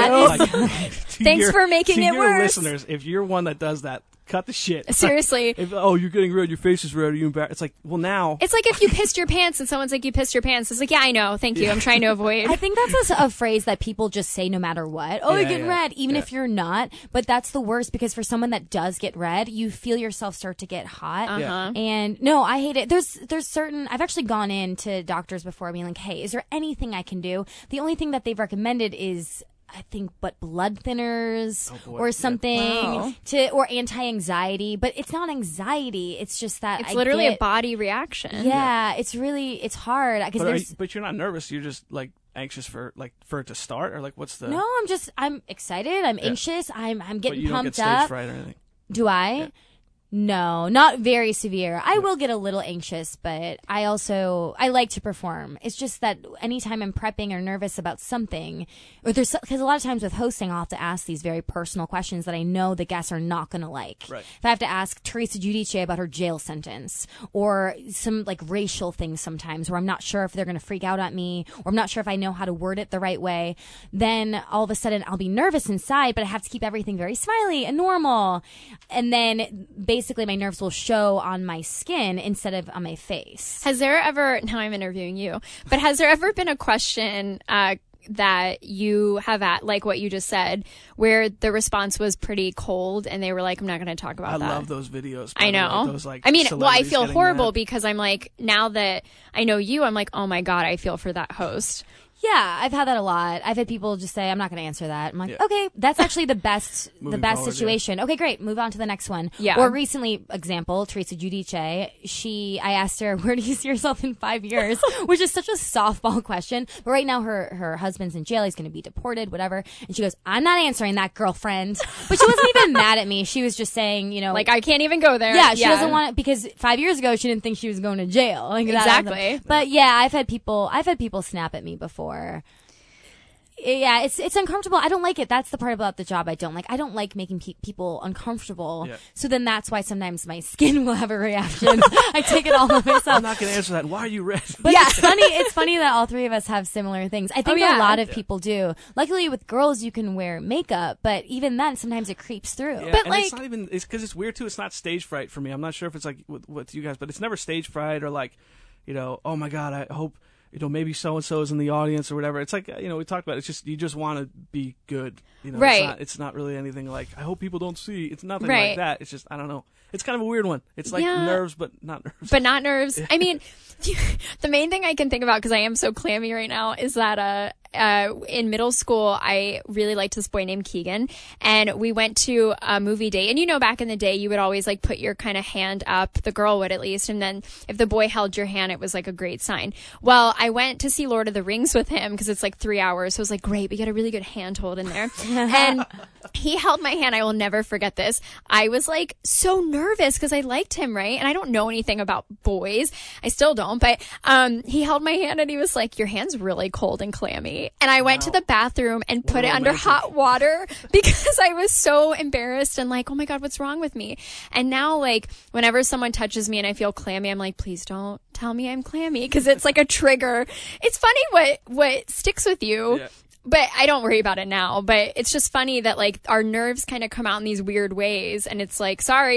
Thanks for making it worse. Listeners, if you're one that does that, cut the shit. Seriously. Like, you're getting red, your face is red, are you embarrassed? It's like, well, now. It's like if you pissed your pants and someone's like, you pissed your pants. It's like, yeah, I know. Thank you. I'm trying to avoid. I think that's a phrase that people just say no matter what. Oh, you're getting red, even if you're not. But that's the worst because for someone that does get red, you feel yourself start to get hot. Uh-huh. And no, I hate it. There's certain, I've actually gone in to doctors before being like, hey, is there anything I can do? The only thing that they've recommended is, I think, blood thinners or something or anti-anxiety, but it's not anxiety. It's just that it's literally a body reaction. Yeah, it's hard. But you're not nervous. You're just like anxious for it to start, or like what's the? No, I'm excited. I'm anxious. I'm getting but you pumped don't get up. Stage fright or anything. Do I? Yeah. No, not very severe. I will get a little anxious, but I like to perform. It's just that anytime I'm prepping or nervous about something, because a lot of times with hosting, I'll have to ask these very personal questions that I know the guests are not going to like. Right. If I have to ask Teresa Giudice about her jail sentence or some like racial things sometimes where I'm not sure if they're going to freak out at me or I'm not sure if I know how to word it the right way, then all of a sudden I'll be nervous inside, but I have to keep everything very smiley and normal. And then basically my nerves will show on my skin instead of on my face. Has there ever, now I'm interviewing you, but has there ever been a question that you have like what you just said, where the response was pretty cold and they were like, I'm not going to talk about that? I love those videos. I know. Those, like, I feel horrible because I'm like, now that I know you, I'm like, oh my God, I feel for that host. Yeah, I've had that a lot. I've had people just say, I'm not going to answer that. I'm like, okay, that's actually the best situation. Okay, great. Move on to the next one. Yeah. Or recently, example, Teresa Giudice, I asked her, where do you see yourself in 5 years? Which is such a softball question. But right now her husband's in jail. He's going to be deported, whatever. And she goes, I'm not answering that, girlfriend. But she wasn't even mad at me. She was just saying, like, I can't even go there. Yeah, she doesn't want it because 5 years ago she didn't think she was going to jail. Like, exactly. But yeah, I've had people snap at me before. Yeah, it's uncomfortable. I don't like it. That's the part about the job I don't like. I don't like making people uncomfortable. Yeah. So then that's why sometimes my skin will have a reaction. I take it all on myself. I'm not going to answer that. Why are you red? But it's funny that all three of us have similar things. I think a lot of people do. Luckily with girls you can wear makeup, but even then sometimes it creeps through. Yeah, but and it's not even, it's because it's weird too. It's not stage fright for me. I'm not sure if it's like with you guys, but it's never stage fright or like, oh my God, I hope maybe so-and-so is in the audience or whatever. It's like, we talked about it. It's just, you just want to be good. Right. It's not really anything like, I hope people don't see. It's nothing like that. It's just, I don't know. It's kind of a weird one. It's like nerves, but not nerves. But not nerves. I mean, the main thing I can think about, because I am so clammy right now, is that in middle school, I really liked this boy named Keegan, and we went to a movie date. And back in the day, you would always like put your kind of hand up, the girl would at least, and then if the boy held your hand, it was like a great sign. Well, I went to see Lord of the Rings with him because it's like 3 hours, so it was like, great, we get a really good handhold in there. And he held my hand. I will never forget this. I was like so nervous because I liked him, right? And I don't know anything about boys. I still don't, but he held my hand and he was like, your hand's really cold and clammy. And I went to the bathroom and put it under hot water because I was so embarrassed and like, oh my God, what's wrong with me? And now, like, whenever someone touches me and I feel clammy, I'm like, please don't tell me I'm clammy, because it's like a trigger. It's funny what sticks with you. Yeah. But I don't worry about it now. But it's just funny that like our nerves kind of come out in these weird ways, and it's like, sorry.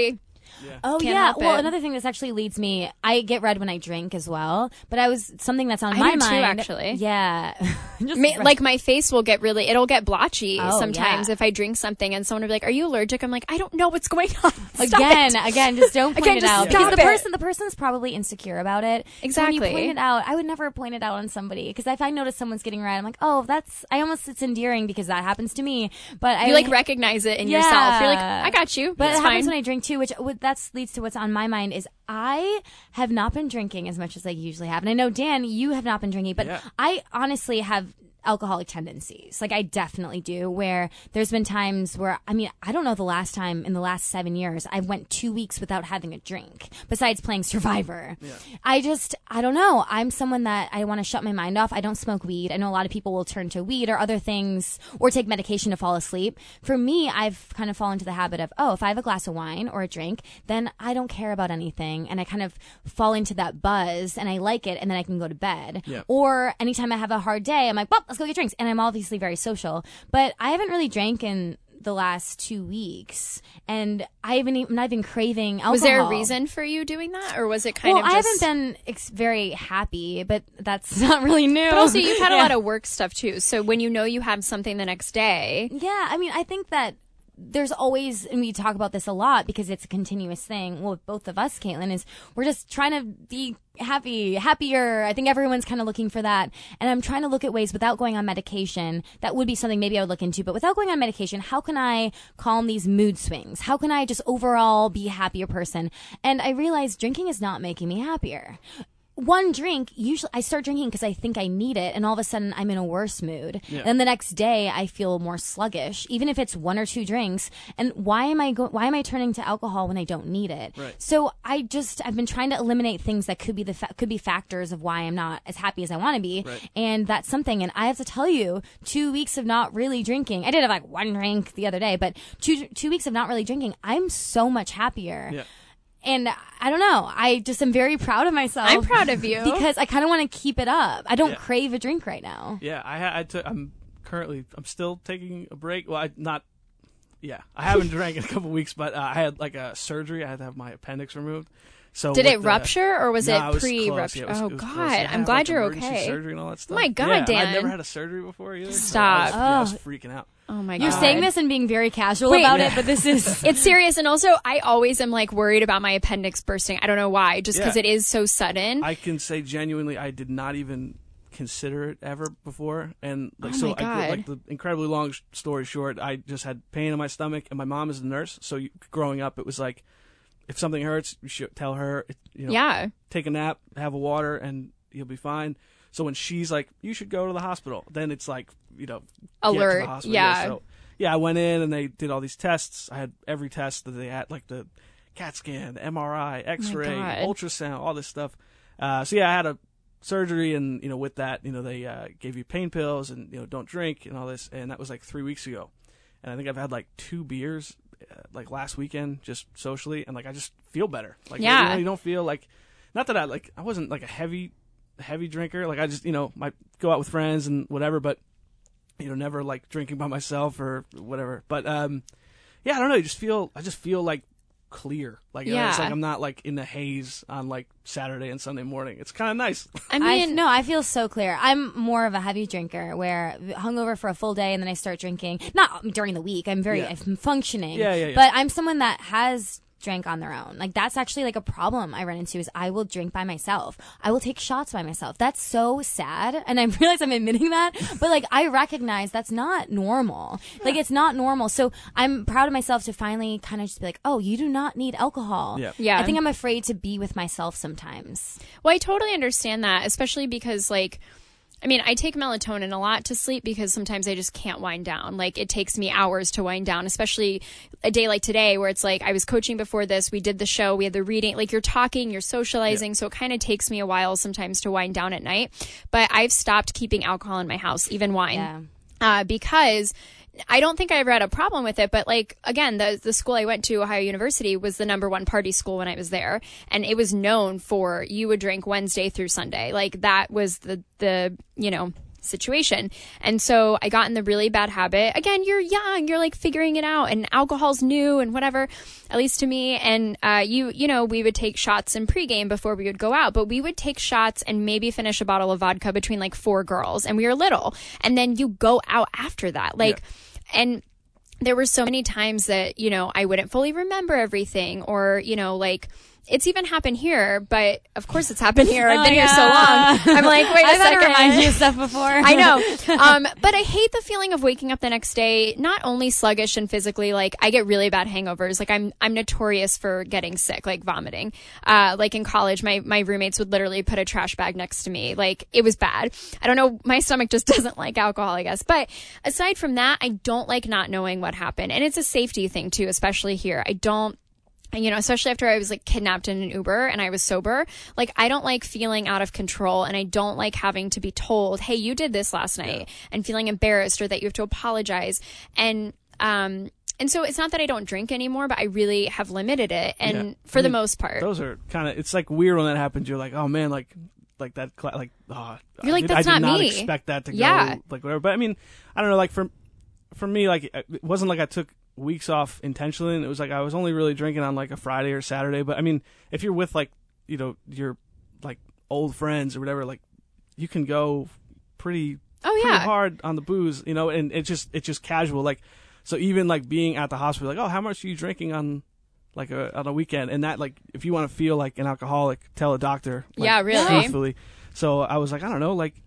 Oh, Can't yeah. help Well, it. another thing this actually leads me, I get red when I drink as well, but something that's on I my do too, mind. actually. Yeah. Just Like my face will get it'll get blotchy Oh, sometimes yeah. if I drink something and someone will be like, "Are you allergic?" I'm like, "I don't know what's going on." Stop Again, just don't point Again, it just out stop because it. the person's probably insecure about it. So Exactly. when you point it out, I would never point it out on somebody because if I notice someone's getting red, I'm like, oh, it's endearing because that happens to me. But You like recognize it in yourself. You're like, "I got you." But It's it happens fine. when I drink too, which that leads to what's on my mind is I have not been drinking as much as I usually have. And I know, Dan, you have not been drinking, but Yeah. I honestly have alcoholic tendencies. Like I definitely do, where there's been times where, I don't know the last time in the last 7 years I went 2 weeks without having a drink besides playing Survivor. Yeah. I don't know. I'm someone that I want to shut my mind off. I don't smoke weed. I know a lot of people will turn to weed or other things or take medication to fall asleep. For me, I've kind of fallen into the habit of, if I have a glass of wine or a drink, then I don't care about anything. And I kind of fall into that buzz and I like it and then I can go to bed. Yeah. Or anytime I have a hard day, I'm like, well, let's go get drinks. And I'm obviously very social, but I haven't really drank in the last 2 weeks, and I'm not even craving alcohol. Was there a reason for you doing that, or was it kind of I just... haven't been very happy, but that's not really new. But also, you've had a lot of work stuff too. So when you know you have something the next day, Yeah, I think that there's always, and we talk about this a lot because it's a continuous thing. Well, with both of us, Caitlin, is we're just trying to be happier. I think everyone's kind of looking for that. And I'm trying to look at ways without going on medication. That would be something maybe I would look into, but without going on medication, how can I calm these mood swings? How can I just overall be a happier person? And I realized drinking is not making me happier. One drink, usually I start drinking because I think I need it, and all of a sudden I'm in a worse mood. Yeah. And the next day I feel more sluggish, even if it's 1 or 2 drinks. And why am I turning to alcohol when I don't need it? Right. So I've been trying to eliminate things that could be factors of why I'm not as happy as I want to be. Right. And that's something. And I have to tell you, 2 weeks of not really drinking. I did have like 1 drink the other day, but 2 weeks of not really drinking, I'm so much happier. Yeah. And I don't know. I just am very proud of myself. I'm proud of you. Because I kind of want to keep it up. I don't Yeah. crave a drink right now. Yeah, I'm still taking a break. Well, I haven't drank in a couple weeks, but I had like a surgery. I had to have my appendix removed. So did with it rupture or was No, it was pre-rupture? close. Yeah, Oh it was close. God, I I'm had, glad like, you're emergency okay. Surgery and all that stuff. My God, yeah, and Dan. I'd never had a surgery before either. Stop. So I was freaking out. Oh my You're God. saying this and being very casual Wait. about Yeah. it, but this is... It's serious, and also I always am like worried about my appendix bursting. I don't know why, just because Yeah. it is so sudden. I can say genuinely, I did not even consider it ever before, and like Oh so, my God. like the incredibly long story short, I just had pain in my stomach, and my mom is a nurse, so growing up, it was like, if something hurts, you should tell her, Yeah. take a nap, have a water, and you'll be fine. So when she's like, you should go to the hospital, then it's like, get to Alert, the hospital. yeah. So I went in and they did all these tests. I had every test that they had, like the CAT scan, the MRI, X-ray, God. ultrasound, all this stuff. I had a surgery, and with that, they gave you pain pills and don't drink and all this, and that was like 3 weeks ago. And I think I've had like 2 beers like last weekend, just socially, and like I just feel better. Like Yeah. you don't feel like, not that I wasn't like a heavy drinker. Like I just might go out with friends and whatever, but never like drinking by myself or whatever. But I don't know. I just feel like clear. Like Yeah. it's like I'm not like in the haze on like Saturday and Sunday morning. It's kind of nice. I mean, I feel so clear. I'm more of a heavy drinker where hungover for a full day and then I start drinking. Not during the week. I'm I'm functioning. Yeah. But I'm someone that has drank on their own. Like that's actually like a problem I run into is I will drink by myself. I will take shots by myself. That's so sad. And I realize I'm admitting that, but like I recognize that's not normal. Like it's not normal. So I'm proud of myself to finally kind of just be like, oh, you do not need alcohol. Yeah. I think I'm afraid to be with myself sometimes. well, I totally understand that, especially because I take melatonin a lot to sleep because sometimes I just can't wind down. Like, it takes me hours to wind down, especially a day like today where it's like I was coaching before this. We did the show. We had the reading. Like, you're talking, you're socializing. Yeah. So it kind of takes me a while sometimes to wind down at night. But I've stopped keeping alcohol in my house, even wine, because I don't think I ever had a problem with it, but like, again, the school I went to, Ohio University, was the #1 party school when I was there. And it was known for, you would drink Wednesday through Sunday. Like, that was the situation. And so I got in the really bad habit. Again, you're young, you're like figuring it out, and alcohol's new and whatever, at least to me. And you know, we would take shots in pregame before we would go out, but we would take shots and maybe finish a bottle of vodka between like 4 girls, and we were little. And then you go out after that. Like, and there were so many times that, you know, I wouldn't fully remember everything, or, you know, like, it's even happened here, but of course it's happened here. I've been here so long. I'm like, wait a second. I've had to remind you of stuff before. I know. But I hate the feeling of waking up the next day, not only sluggish and physically, like I get really bad hangovers. Like I'm notorious for getting sick, like vomiting. Like in college, my roommates would literally put a trash bag next to me. Like it was bad. I don't know. My stomach just doesn't like alcohol, I guess. But aside from that, I don't like not knowing what happened. And it's a safety thing too, especially here. I don't, you know, especially after I was like kidnapped in an Uber and I was sober, like I don't like feeling out of control, and I don't like having to be told, hey, you did this last night, and feeling embarrassed or that you have to apologize. And so it's not that I don't drink anymore, but I really have limited it. And for the most part, those are kind of, it's like weird when that happens. You're like, oh man, like that, like, oh, you're like, that's I did not me. expect that to go, like whatever. But I mean, I don't know, like for me, like it wasn't like I took weeks off intentionally, and it was like I was only really drinking on like a Friday or Saturday. But I mean, if you're with like, you know, your like old friends or whatever, like you can go pretty hard on the booze, you know, and it's just casual. Like, so even like being at the hospital, like, oh, how much are you drinking on like on a weekend? And that, like, if you want to feel like an alcoholic, tell a doctor. Like, really. Truthfully. So I was like, I don't know, like,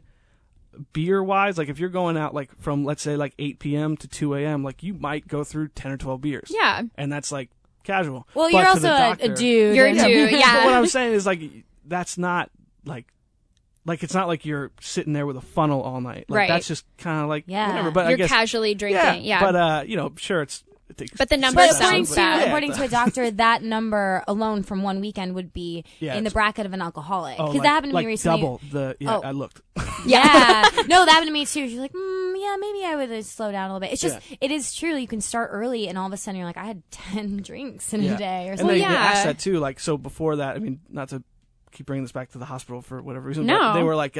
beer wise, like if you're going out like from, let's say, like 8 p.m. to 2 a.m., like you might go through 10 or 12 beers. Yeah. And that's like casual. Well, but you're also a dude. You're a dude, yeah. But what I'm saying is, like, that's not like it's not like you're sitting there with a funnel all night. Like, right. That's just kind of like whatever. But you're I guess casually drinking. Yeah. But you know, sure, but the numbers sound bad. According to a doctor, that number alone from one weekend would be in the bracket of an alcoholic. Because that happened to me recently. Double the. I looked. Yeah. No, that happened to me too. She's like, yeah, maybe I would slow down a little bit. It's just, it is true. You can start early, and all of a sudden you're like, I had 10 drinks in a day or something. And they asked that too. Like, so before that, I mean, not to keep bringing this back to the hospital for whatever reason, but they were like,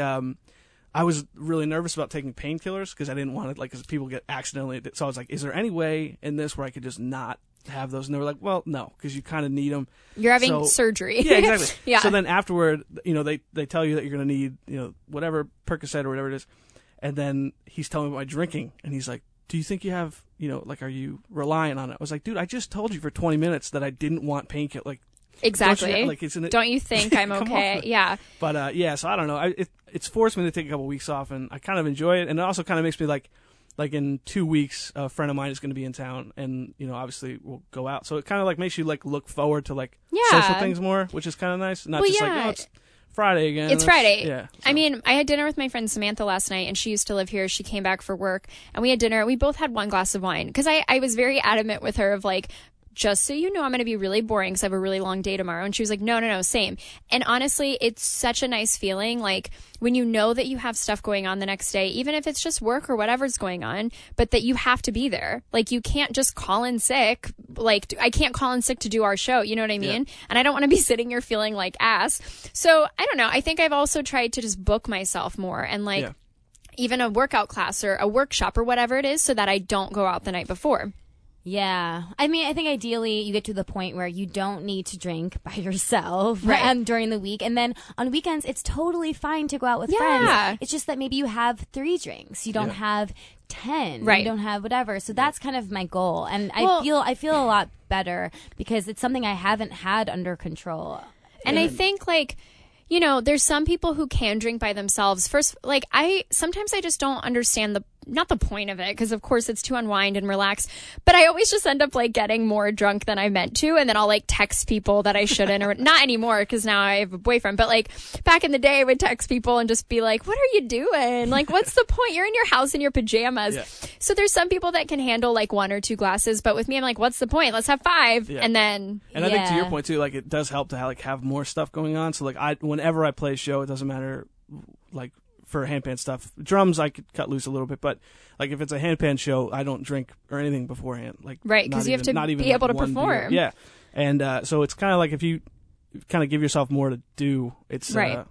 I was really nervous about taking painkillers because I didn't want it, like, because people get accidentally. So I was like, is there any way in this where I could just not have those? And they were like, well, no, because you kind of need them. You're having surgery. Yeah, exactly. So then afterward, you know, they tell you that you're going to need, you know, whatever, Percocet or whatever it is. And then he's telling me about my drinking, and he's like, do you think you have, you know, like, are you relying on it? I was like, dude, I just told you for 20 minutes that I didn't want painkiller. Like, exactly. Don't you think I'm okay? Yeah. But so I don't know. It's forced me to take a couple weeks off, and I kind of enjoy it. And it also kind of makes me like in 2 weeks, a friend of mine is going to be in town, and, you know, obviously we'll go out. So it kind of like makes you like look forward to like social things more, which is kind of nice. Not just like, oh, it's Friday again. It's Friday. Yeah. So. I mean, I had dinner with my friend Samantha last night, and she used to live here. She came back for work, and we had dinner. We both had one glass of wine because I was very adamant with her of like, just so you know, I'm going to be really boring because I have a really long day tomorrow. And she was like, no, same. And honestly, it's such a nice feeling. Like when you know that you have stuff going on the next day, even if it's just work or whatever's going on, but that you have to be there. Like you can't just call in sick. Like I can't call in sick to do our show. You know what I mean? Yeah. And I don't want to be sitting here feeling like ass. So I don't know. I think I've also tried to just book myself more and like even a workout class or a workshop or whatever it is so that I don't go out the night before. Yeah. I mean, I think ideally you get to the point where you don't need to drink by yourself during the week. And then on weekends, it's totally fine to go out with friends. It's just that maybe you have 3 drinks. You don't have 10. Right. You don't have whatever. So that's kind of my goal. And I feel a lot better because it's something I haven't had under control. And I think like, you know, there's some people who can drink by themselves. First, like sometimes I just don't understand not the point of it, because of course it's to unwind and relax, but I always just end up like getting more drunk than I meant to, and then I'll like text people that I shouldn't, or not anymore because now I have a boyfriend, but like back in the day I would text people and just be like, what are you doing? Like, what's the point? You're in your house in your pajamas. So there's some people that can handle like 1 or 2 glasses, but with me I'm like, what's the point? Let's have 5. And then I think to your point too, like it does help to have more stuff going on. So like whenever I play a show, it doesn't matter like for handpan stuff. Drums I could cut loose a little bit, but like if it's a handpan show, I don't drink or anything beforehand. Like because you have to be able to perform. Beer. Yeah, and so it's kind of like if kind of give yourself more to do. It's Right.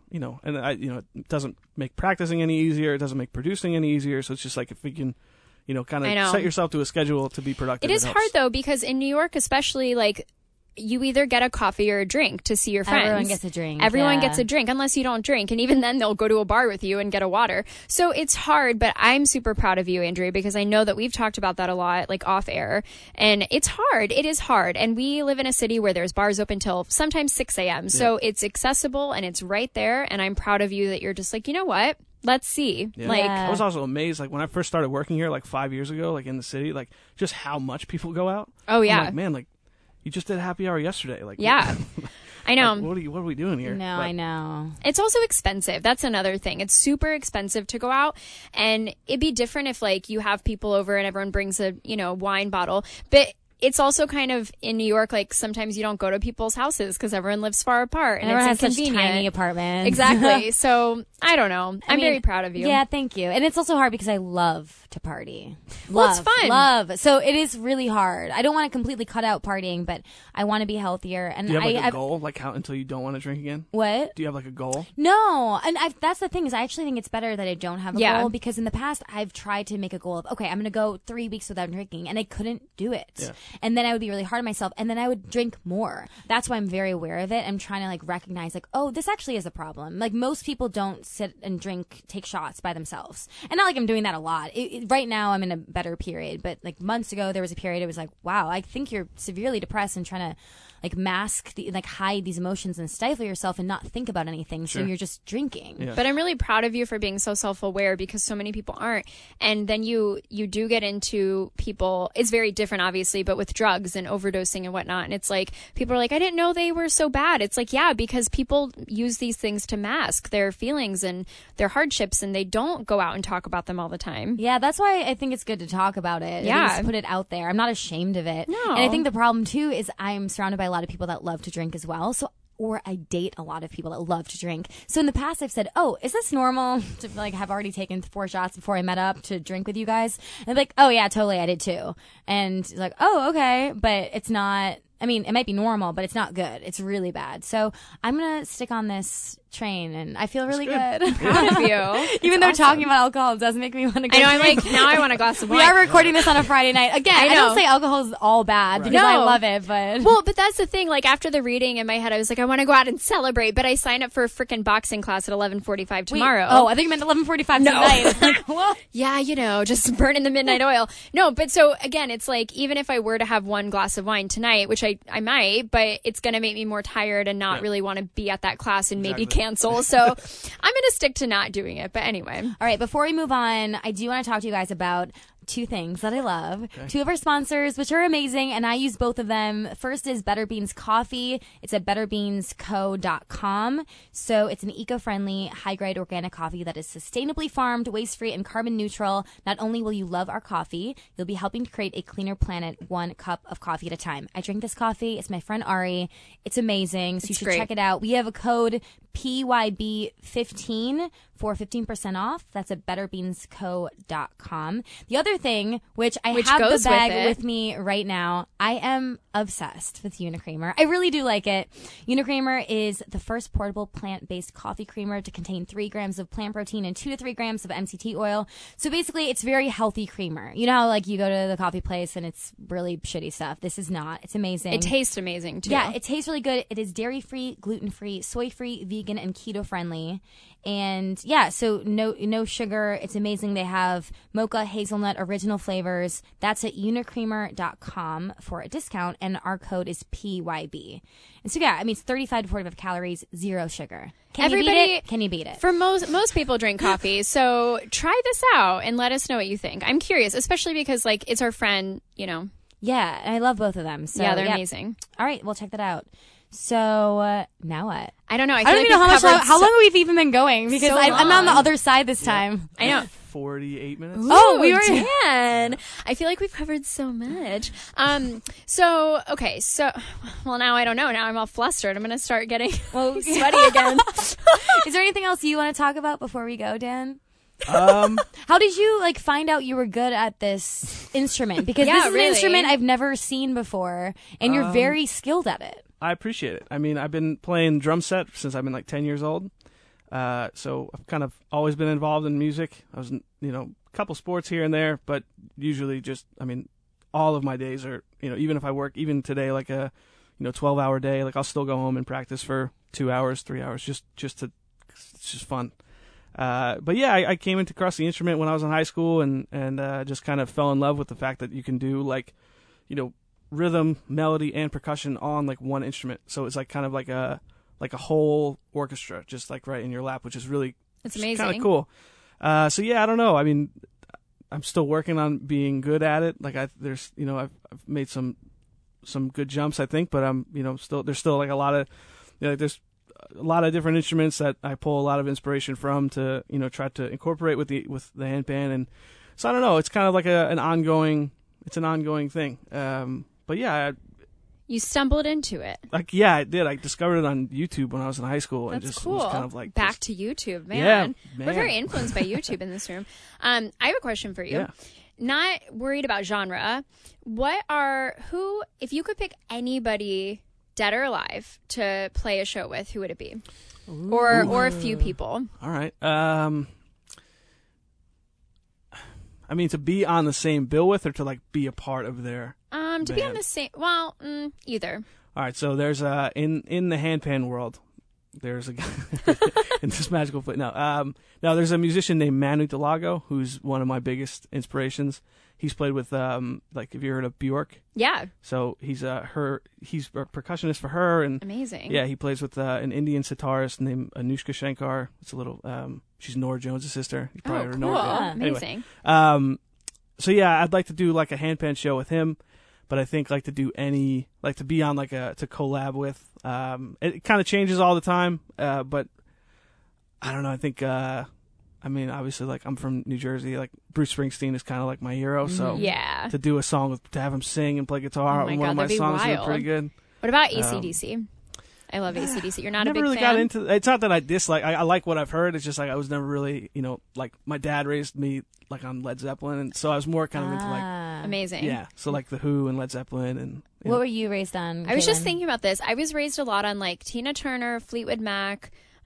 it doesn't make practicing any easier. It doesn't make producing any easier. So it's just like if we can, kind of set yourself to a schedule to be productive. It is helps. hard though, because in New York, especially, like, you either get a coffee or a drink to see your friends. Everyone gets a drink. Everyone yeah. gets a drink, unless you don't drink. And even then, they'll go to a bar with you and get a water. So it's hard, but I'm super proud of you, Andrea, because I know that we've talked about that a lot, like off air. And it's hard. It is hard. And we live in a city where there's bars open till sometimes 6 a.m. So it's accessible and it's right there. And I'm proud of you that you're just like, you know what? Let's see. Yeah. Like, I was also amazed, like when I first started working here, like 5 years ago, like in the city, like just how much people go out. oh yeah. I'm like, man, like you just did happy hour yesterday. Like, Yeah. I know. Like, what are we doing here? No, But- I know. It's also expensive. That's another thing. It's super expensive to go out. And it'd be different if, like, you have people over and everyone brings a, wine bottle. But it's also kind of in New York, like, sometimes you don't go to people's houses because everyone lives far apart. And Everyone it's has such inconvenient. tiny apartments. Exactly. So, I don't know. I'm mean, very proud of you. Yeah, thank you. And it's also hard because I love to party. Well, it's fun. Love. So it is really hard. I don't want to completely cut out partying, but I want to be healthier. And Do you have like a I've- goal, like how until you don't want to drink again? What? Do you have like a goal? No, and that's the thing is I actually think it's better that I don't have a Yeah. goal, because in the past I've tried to make a goal of, okay, I'm going to go 3 weeks without drinking, and I couldn't do it. Yeah. And then I would be really hard on myself, and then I would drink more. That's why I'm very aware of it. I'm trying to like recognize like, oh, this actually is a problem. Like most people don't sit and take shots by themselves. And not like I'm doing that a lot. Right now I'm in a better period, but like months ago there was a period it was like, wow, I think you're severely depressed and trying to like mask hide these emotions and stifle yourself and not think about anything. So Sure. you're just drinking. Yeah. But I'm really proud of you for being so self-aware, because so many people aren't. And then you do get into people, it's very different obviously, but with drugs and overdosing and whatnot. And it's like, people are like, I didn't know they were so bad. It's like, yeah, because people use these things to mask their feelings and their hardships, and they don't go out and talk about them all the time. Yeah, that's why I think it's good to talk about it. Yeah. At least put it out there. I'm not ashamed of it. No. And I think the problem too is I'm surrounded by a lot of people that love to drink as well. Or I date a lot of people that love to drink. So in the past, I've said, oh, is this normal to like have already taken 4 shots before I met up to drink with you guys? And they're like, oh yeah, totally, I did too. And it's like, oh, okay, but it's not. I mean, it might be normal, but it's not good. It's really bad. So I'm gonna stick on this train, and I feel really good. Proud of you. Even though talking about alcohol does make me want to go. I know, I'm drink. like, now I want a glass of wine. We are recording this on a Friday night. Again, I I know. don't say alcohol is all bad because No. I love it, but Well, but that's the thing. Like, after the reading in my head, I was like, I want to go out and celebrate. But I signed up for a freaking boxing class at 11:45 tomorrow. Oh, I think you meant 11:45 tonight. Well, Yeah, just burning the midnight oil. No, but so again, it's like, even if I were to have one glass of wine tonight, which I might, but it's going to make me more tired and not really want to be at that class and maybe Exactly. cancel. So I'm going to stick to not doing it. But anyway. all right, before we move on, I do want to talk to you guys about 2 things that I love. 2 of our sponsors, which are amazing, and I use both of them. First is Better Beans Coffee. It's at betterbeansco.com. So it's an eco-friendly, high-grade organic coffee that is sustainably farmed, waste-free, and carbon neutral. Not only will you love our coffee, you'll be helping to create a cleaner planet 1 cup of coffee at a time. I drink this coffee. It's my friend Ari. It's amazing. So you should great. check it out. We have a code PYB15 for 15% off. That's at betterbeansco.com. The other thing, which I have the goes with bag it. with me right now, I am obsessed with Unicreamer. I really do like it. Unicreamer is the first portable plant-based coffee creamer to contain 3 grams of plant protein and 2 to 3 grams of MCT oil. So basically, it's very healthy creamer. You know how like you go to the coffee place and it's really shitty stuff. This is not. It's amazing. It tastes amazing, too. Yeah, it tastes really good. It is dairy-free, gluten-free, soy-free, vegan, and keto-friendly. And yeah, so no sugar. It's amazing. They have mocha, hazelnut, original flavors. That's at unicreamer.com for a discount, and our code is PYB. And so yeah, I mean, it's 35 to 45 calories, 0 sugar. Can you beat it? Can you beat it? For most people drink coffee, so try this out and let us know what you think. I'm curious, especially because like it's our friend, Yeah, and I love both of them. So yeah, they're amazing. All right, we'll check that out. So now what? I don't know. I don't even know how much. How long we've even been going? Because So I'm on the long. other side this time. I know. 48 minutes. Oh, we were. Dan. I feel like we've covered so much. So well, now I don't know. Now I'm all flustered. I'm going to start getting sweaty again. Is there anything else you want to talk about before we go, Dan? Um, How did you like find out you were good at this instrument? Because Yeah, this is really. an instrument I've never seen before, and you're very skilled at it. I appreciate it. I mean, I've been playing drum set since I've been like 10 years old. So I've kind of always been involved in music. I was, a couple sports here and there, but usually just, all of my days are, even if I work, even today, like a, 12-hour day, like I'll still go home and practice for 2 hours, 3 hours, just to, it's just fun. But yeah, I came into across the instrument when I was in high school and just kind of fell in love with the fact that you can do like, rhythm, melody, and percussion on like one instrument. So it's like kind of like a whole orchestra, just like right in your lap, which is really, it's amazing. Kind of cool. So yeah, I don't know. I mean, I'm still working on being good at it. Like I've made some good jumps, I think, but I'm, there's still like a lot of, there's a lot of different instruments that I pull a lot of inspiration from to, try to incorporate with the handpan. And so I don't know, it's kind of like an ongoing thing. But yeah, you stumbled into it. Like, yeah, I did. I discovered it on YouTube when I was in high school. That's and just cool. was kind of like back to YouTube, man. Yeah, man. We're very influenced by YouTube in this room. I have a question for you. Yeah. Not worried about genre. If you could pick anybody dead or alive to play a show with, who would it be? Or a few people. All right. To be on the same bill with, or to like be a part of their to be on the same, either. All right, so there's in the handpan world, there's a guy in this magical place. Now there's a musician named Manu Delago who's one of my biggest inspirations. He's played with like, have you heard of Bjork? Yeah. So he's a percussionist for her, and amazing. Yeah, he plays with an Indian sitarist named Anushka Shankar. It's a little she's Norah Jones' sister. You probably heard of cool. Norah. Yeah. Amazing. Anyway, so yeah, I'd like to do like a handpan show with him, but I think like to be on to collab with. It kind of changes all the time, but I don't know. I think obviously, like, I'm from New Jersey. Like, Bruce Springsteen is kind of like my hero. So yeah, to do a song to have him sing and play guitar on one of my songs would be pretty good. What about AC/DC? I love AC/DC. You're not a big really fan? Got into. It's not that I dislike. I like what I've heard. It's just like I was never really, like my dad raised me like on Led Zeppelin, and so I was more kind of into like amazing. Yeah, so like the Who and Led Zeppelin and. What were you raised on? I was just thinking about this. I was raised a lot on like Tina Turner, Fleetwood Mac,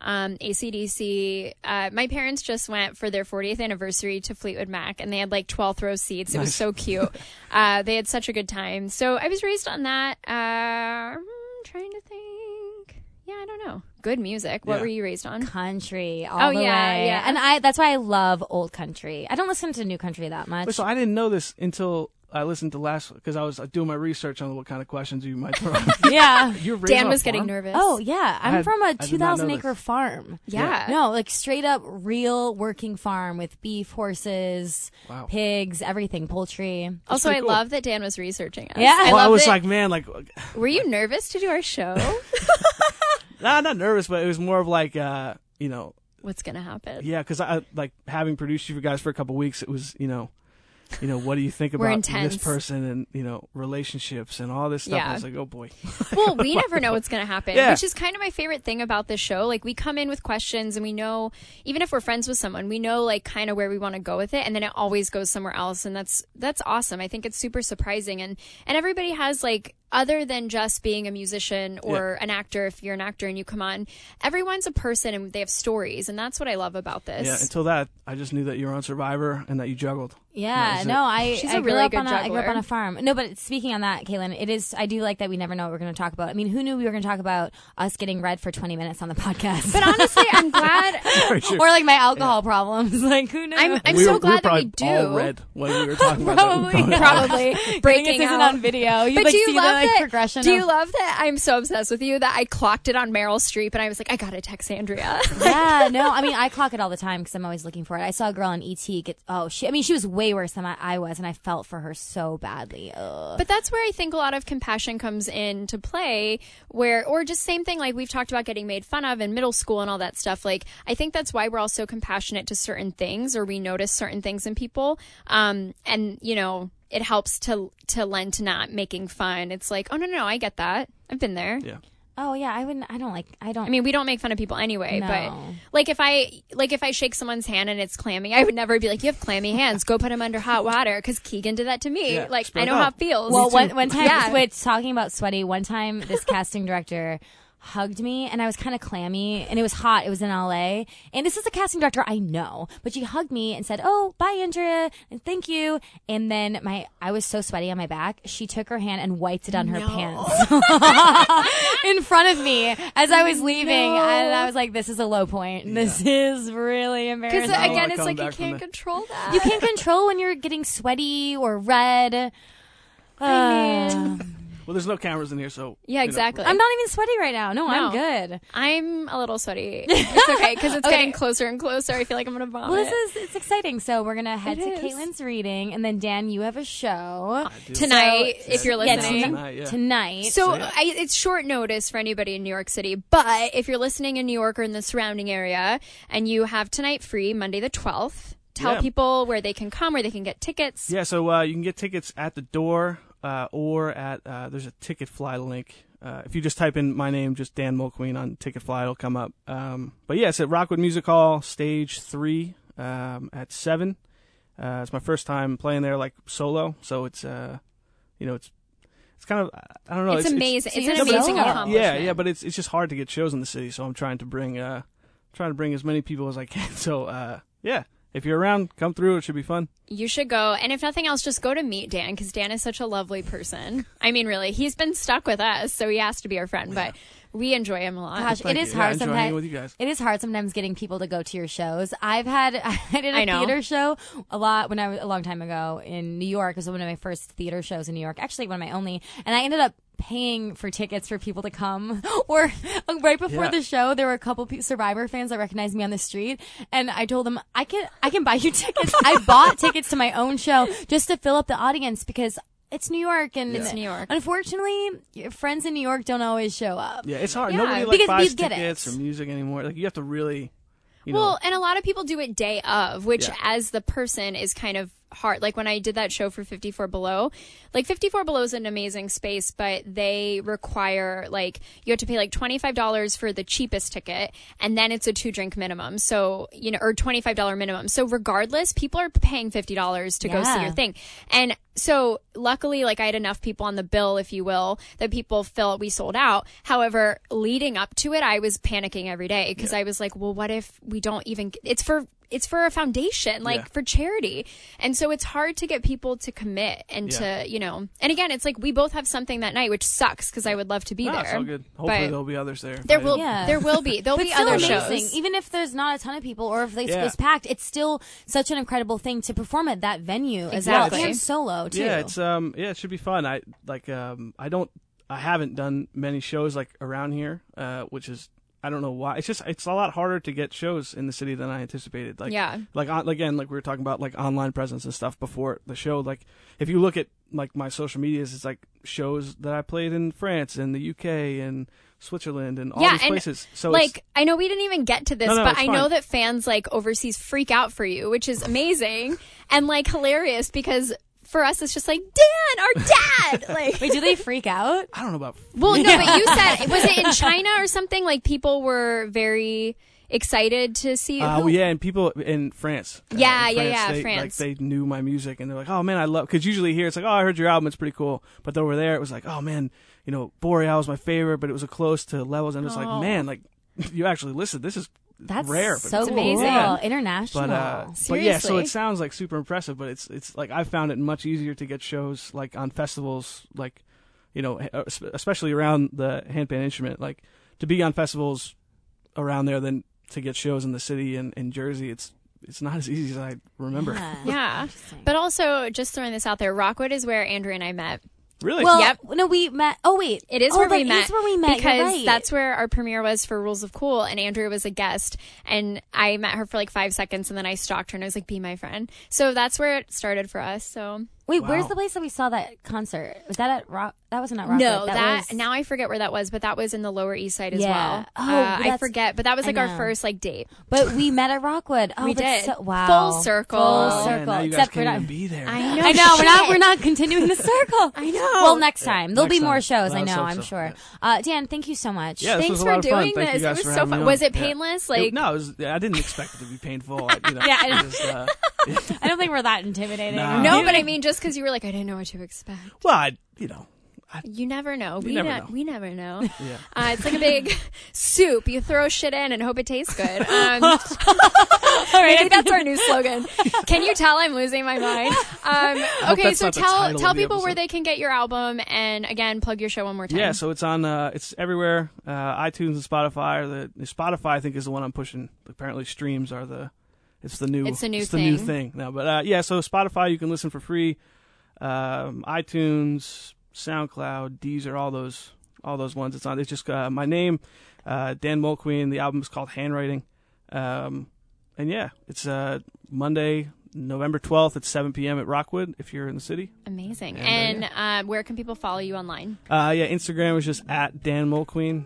AC/DC. My parents just went for their 40th anniversary to Fleetwood Mac, and they had like 12th row seats. It was so cute. They had such a good time. So I was raised on that. Trying to think. Yeah, I don't know. Good music. What were you raised on? Country. All the way. Yeah. And that's why I love old country. I don't listen to new country that much. So I didn't know this until I listened to last, because I was doing my research on what kind of questions you might throw. Yeah. Dan was getting nervous. Oh, yeah. I'm from a 2,000-acre farm. Yeah. No, like straight up real working farm with beef, horses, pigs, everything, poultry. Also, I love that Dan was researching us. Yeah. I was like, man, like. Were you nervous to do our show? Nah, not nervous, but it was more of like, what's going to happen? Yeah, because I like having produced you guys for a couple weeks, it was, what do you think about this person and, relationships and all this stuff? Yeah. I was like, oh boy. Well, we never know what's going to happen, Yeah. which is kind of my favorite thing about this show. Like, we come in with questions and we know, even if we're friends with someone, we know like kind of where we want to go with it, and then it always goes somewhere else, and that's awesome. I think it's super surprising, and everybody has like, other than just being a musician or an actor, if you're an actor and you come on, everyone's a person and they have stories, and that's what I love about this. Yeah, until that, I just knew that you were on Survivor and that you juggled. Yeah, I She's I a grew really up good on I grew up juggler. on a farm. No, but speaking on that, Caitlin, I do like that we never know what we're going to talk about. I mean, who knew we were going to talk about us getting red for 20 minutes on the podcast? But honestly, I'm glad. Or like my alcohol problems. Like, who knew? I'm so glad that we do. All red when we were talking about Probably. that. Probably Breaking breaking this isn't out on video. You But like do you see love the like that? progression. Do you love that? I'm so obsessed with you that I clocked it on Meryl Streep, and I was like, I gotta text Andrea. Yeah, no, I mean, I clock it all the time because I'm always looking for it. I saw a girl on ET get, she was way worse than I was, and I felt for her so badly. Ugh. But that's where I think a lot of compassion comes into play, or just same thing, like we've talked about getting made fun of in middle school and all that stuff. Like, I think that's why we're all so compassionate to certain things, or we notice certain things in people. And, it helps to lend to not making fun. It's like, oh, no, I get that. I've been there. Yeah. Oh yeah, I wouldn't. I don't. I mean, we don't make fun of people anyway, No. but like if I shake someone's hand and it's clammy, I would never be like, you have clammy hands, go put them under hot water, because Keegan did that to me. Yeah, like, spread I know out. how it feels. Well, one time, Yeah. with talking about sweaty, one time this casting director hugged me and I was kind of clammy and it was hot. It was in LA. And this is a casting director I know, but she hugged me and said, "Oh, bye, Andrea, and thank you." And then I was so sweaty on my back. She took her hand and wiped it on her pants in front of me as I was leaving. And I was like, this is a low point. This is really embarrassing. Because I again, wanna it's come like you back from can't that. control that. You can't control when you're getting sweaty or red. Well, there's no cameras in here, so Yeah, exactly. I'm not even sweaty right now. No, I'm good. I'm a little sweaty. It's okay because it's getting closer and closer. I feel like I'm gonna vomit. Well, it's exciting. So we're gonna head It to is. Caitlin's reading, and then Dan, you have a show tonight, if you're Yeah, listening. Tonight, tonight. So yeah. it's short notice for anybody in New York City, but if you're listening in New York or in the surrounding area and you have tonight free, Monday the 12th, tell Yeah. people where they can come, where they can get tickets. Yeah, so you can get tickets at the door or at there's a Ticketfly link. If you just type in my name, just Dan Mulqueen on Ticketfly, it'll come up. But yeah, it's at Rockwood Music Hall, Stage 3 at 7. It's my first time playing there like solo, so it's it's kind of I don't know. It's amazing. so It's you're an amazing solo. accomplishment. Yeah, but it's just hard to get shows in the city, so I'm trying to bring as many people as I can. So yeah, if you're around, come through. It should be fun. You should go. And if nothing else, just go to meet Dan because Dan is such a lovely person. I mean, really, he's been stuck with us, so he has to be our friend, but we enjoy him a lot. Gosh, Thank it is you. hard Yeah, enjoy hanging sometimes. with you guys. It is hard sometimes getting people to go to your shows. I did I a know. theater show a long time ago in New York. It was one of my first theater shows in New York. Actually, one of my only. And I ended up paying for tickets for people to come. Or right before Yeah. the show, there were a couple Survivor fans that recognized me on the street, and I told them I can buy you tickets. I bought tickets to my own show just to fill up the audience because it's New York, and It's New York. unfortunately, your friends in New York don't always show up. Yeah, it's hard. Yeah. Nobody Because buys you get tickets it. or music anymore. Like you have to really, you know. Well, and a lot of people do it day of, which Yeah. as the person is kind of hard. Like when I did that show for 54 Below, like 54 Below is an amazing space, but they require like you have to pay like $25 for the cheapest ticket, and then it's a 2-drink minimum. So, you know, or $25 minimum. So regardless, people are paying $50 to go see Yeah. your thing. And so luckily, like I had enough people on the bill, if you will, that people felt we sold out. However, leading up to it, I was panicking every day because I was like, well, what if we don't even, it's for a foundation, like Yeah. for charity. And so it's hard to get people to commit and Yeah. to, you know, and again, it's like we both have something that night, which sucks because I would love to be No, there. it's all good. Hopefully But there'll be others there. there I will, didn't- Yeah. there will be But other still amazing. shows. Even if there's not a ton of people, or if Yeah. it's packed, it's still such an incredible thing to perform at that venue Exactly. as well, and solo too. Yeah, it's it should be fun. I haven't done many shows like around here, which is I don't know why. It's a lot harder to get shows in the city than I anticipated. Like Yeah. again, like we were talking about like online presence and stuff before the show. Like if you look at like my social medias, it's like shows that I played in France and the UK and Switzerland and all Yeah, these and, places. So like I know we didn't even get to this, No, but it's I know fine. that fans like overseas freak out for you, which is amazing and like hilarious because for us it's just like Dan, our dad. Like, Wait, do they freak out? I don't know about. well, no, but you said was it in China or something? Like people were very excited to see you. Well, yeah, and people in France. Yeah, in yeah, they, France. Like they knew my music, and they're like, "Oh man, I love." Because usually here it's like, "Oh, I heard your album; it's pretty cool." But over there, it was like, "Oh man, you know, Boreal was my favorite, but it was a close to Levels," and it was like, "Man, like you actually listen. This is That's rare, but so it's cool. amazing. Yeah. International. But yeah, so Seriously. it sounds like super impressive, but it's like I found it much easier to get shows like on festivals, like you know, especially around the handpan instrument, like to be on festivals around there than to get shows in the city and in Jersey. It's not as easy as I remember. Yeah. Interesting. But also, just throwing this out there, Rockwood is where Andrew and I met. Really? Well, Yep. no, we met. Oh wait, It is oh, where that we met. is where we met. Because You're right. that's where our premiere was for Rules of Cool, and Andrea was a guest, and I met her for like 5 seconds, and then I stalked her, and I was like, "Be my friend." So that's where it started for us. So Wait, Wow. where's the place that we saw that concert? Was that at Rock? That wasn't at Rockwood. No, was... now I forget where that was, but that was in the Lower East Side as Yeah. well. Oh, I that's- forget, but that was like I our know. first like date. But we met at Rockwood. Oh, We that's did. So, wow. Full circle. Full Oh, Man, circle. now you guys Except can't we're even not. be there. I know. I know shit. we're not continuing the circle. I know. Well, next time there'll Next be more time. shows. I Let's know. hope I'm so. sure. Yeah. Dan, thank you so much. Yeah, this Thanks was a for lot of fun. doing Thank you this. guys It for was so having fun. me on. Was it Yeah. painless? Like, No, I didn't expect it to be painful. Yeah, I know. Just, I don't think we're that intimidating. Nah. no, but I mean, just because you were like, I didn't know what to expect. well, You never know. You never know. We never know. Yeah. It's like a big soup. You throw shit in and hope it tastes good. Maybe that's our new slogan. Can you tell I'm losing my mind? Okay, that's so not the title tell of the people where episode. they can get your album, and again, plug your show one more time. Yeah, so it's on. It's everywhere. iTunes and Spotify. Or the Spotify, I think, is the one I'm pushing. Apparently, streams are the. It's the new. It's the new the new thing. thing now. But yeah, so Spotify, you can listen for free. iTunes, SoundCloud, Deezer, all those ones. It's on. It's just my name, Dan Mulqueen. The album is called Handwriting. And yeah, it's Monday, November 12th at 7 p.m. at Rockwood if you're in the city. Amazing. And, And where can people follow you online? Yeah, Instagram is just at Dan Mulqueen,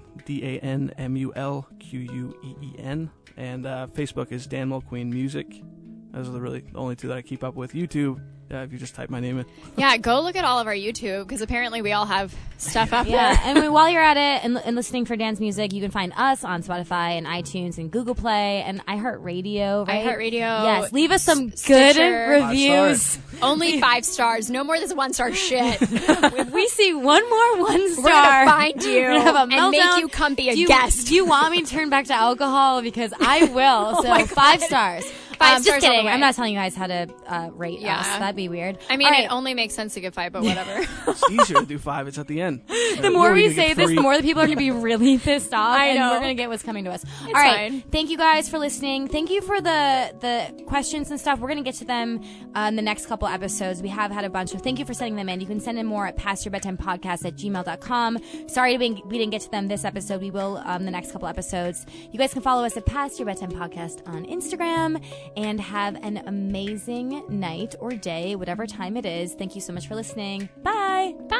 DanMulqueen, and Facebook is Dan Mulqueen Music. Those are the only two that I keep up with. YouTube, if you just type my name in. Yeah, go look at all of our YouTube because apparently we all have stuff up Yeah, there. and while you're at it and listening for Dan's music, you can find us on Spotify and iTunes and Google Play and iHeartRadio, right? iHeartRadio. Yes, leave us some good Stitcher. reviews. Only 5 stars. No more this 1-star shit. If we see one more one-star, We're gonna find you we're gonna have a and make meltdown. you come be a do you, guest. Do you want me to turn back to alcohol? Because I will. So 5 stars. 5 stars Just all the kidding. way. I'm not telling you guys how to rate Yeah. us. That'd be weird. I mean, All right. it only makes sense to give 5, but whatever. It's easier to do 5. It's at the end. The more we say this, the more the people are going to be really pissed off. I know. And we're going to get what's coming to us. All right. fine. Thank you guys for listening. Thank you for the questions and stuff. We're going to get to them in the next couple episodes. We have had a bunch, so thank you for sending them in. You can send in more at pastyourbedtimepodcast@gmail.com. Sorry we didn't get to them this episode. We will the next couple episodes. You guys can follow us at Past Your Bedtime Podcast on Instagram and have an amazing night or day, whatever time it is. Thank you so much for listening. Bye. Bye.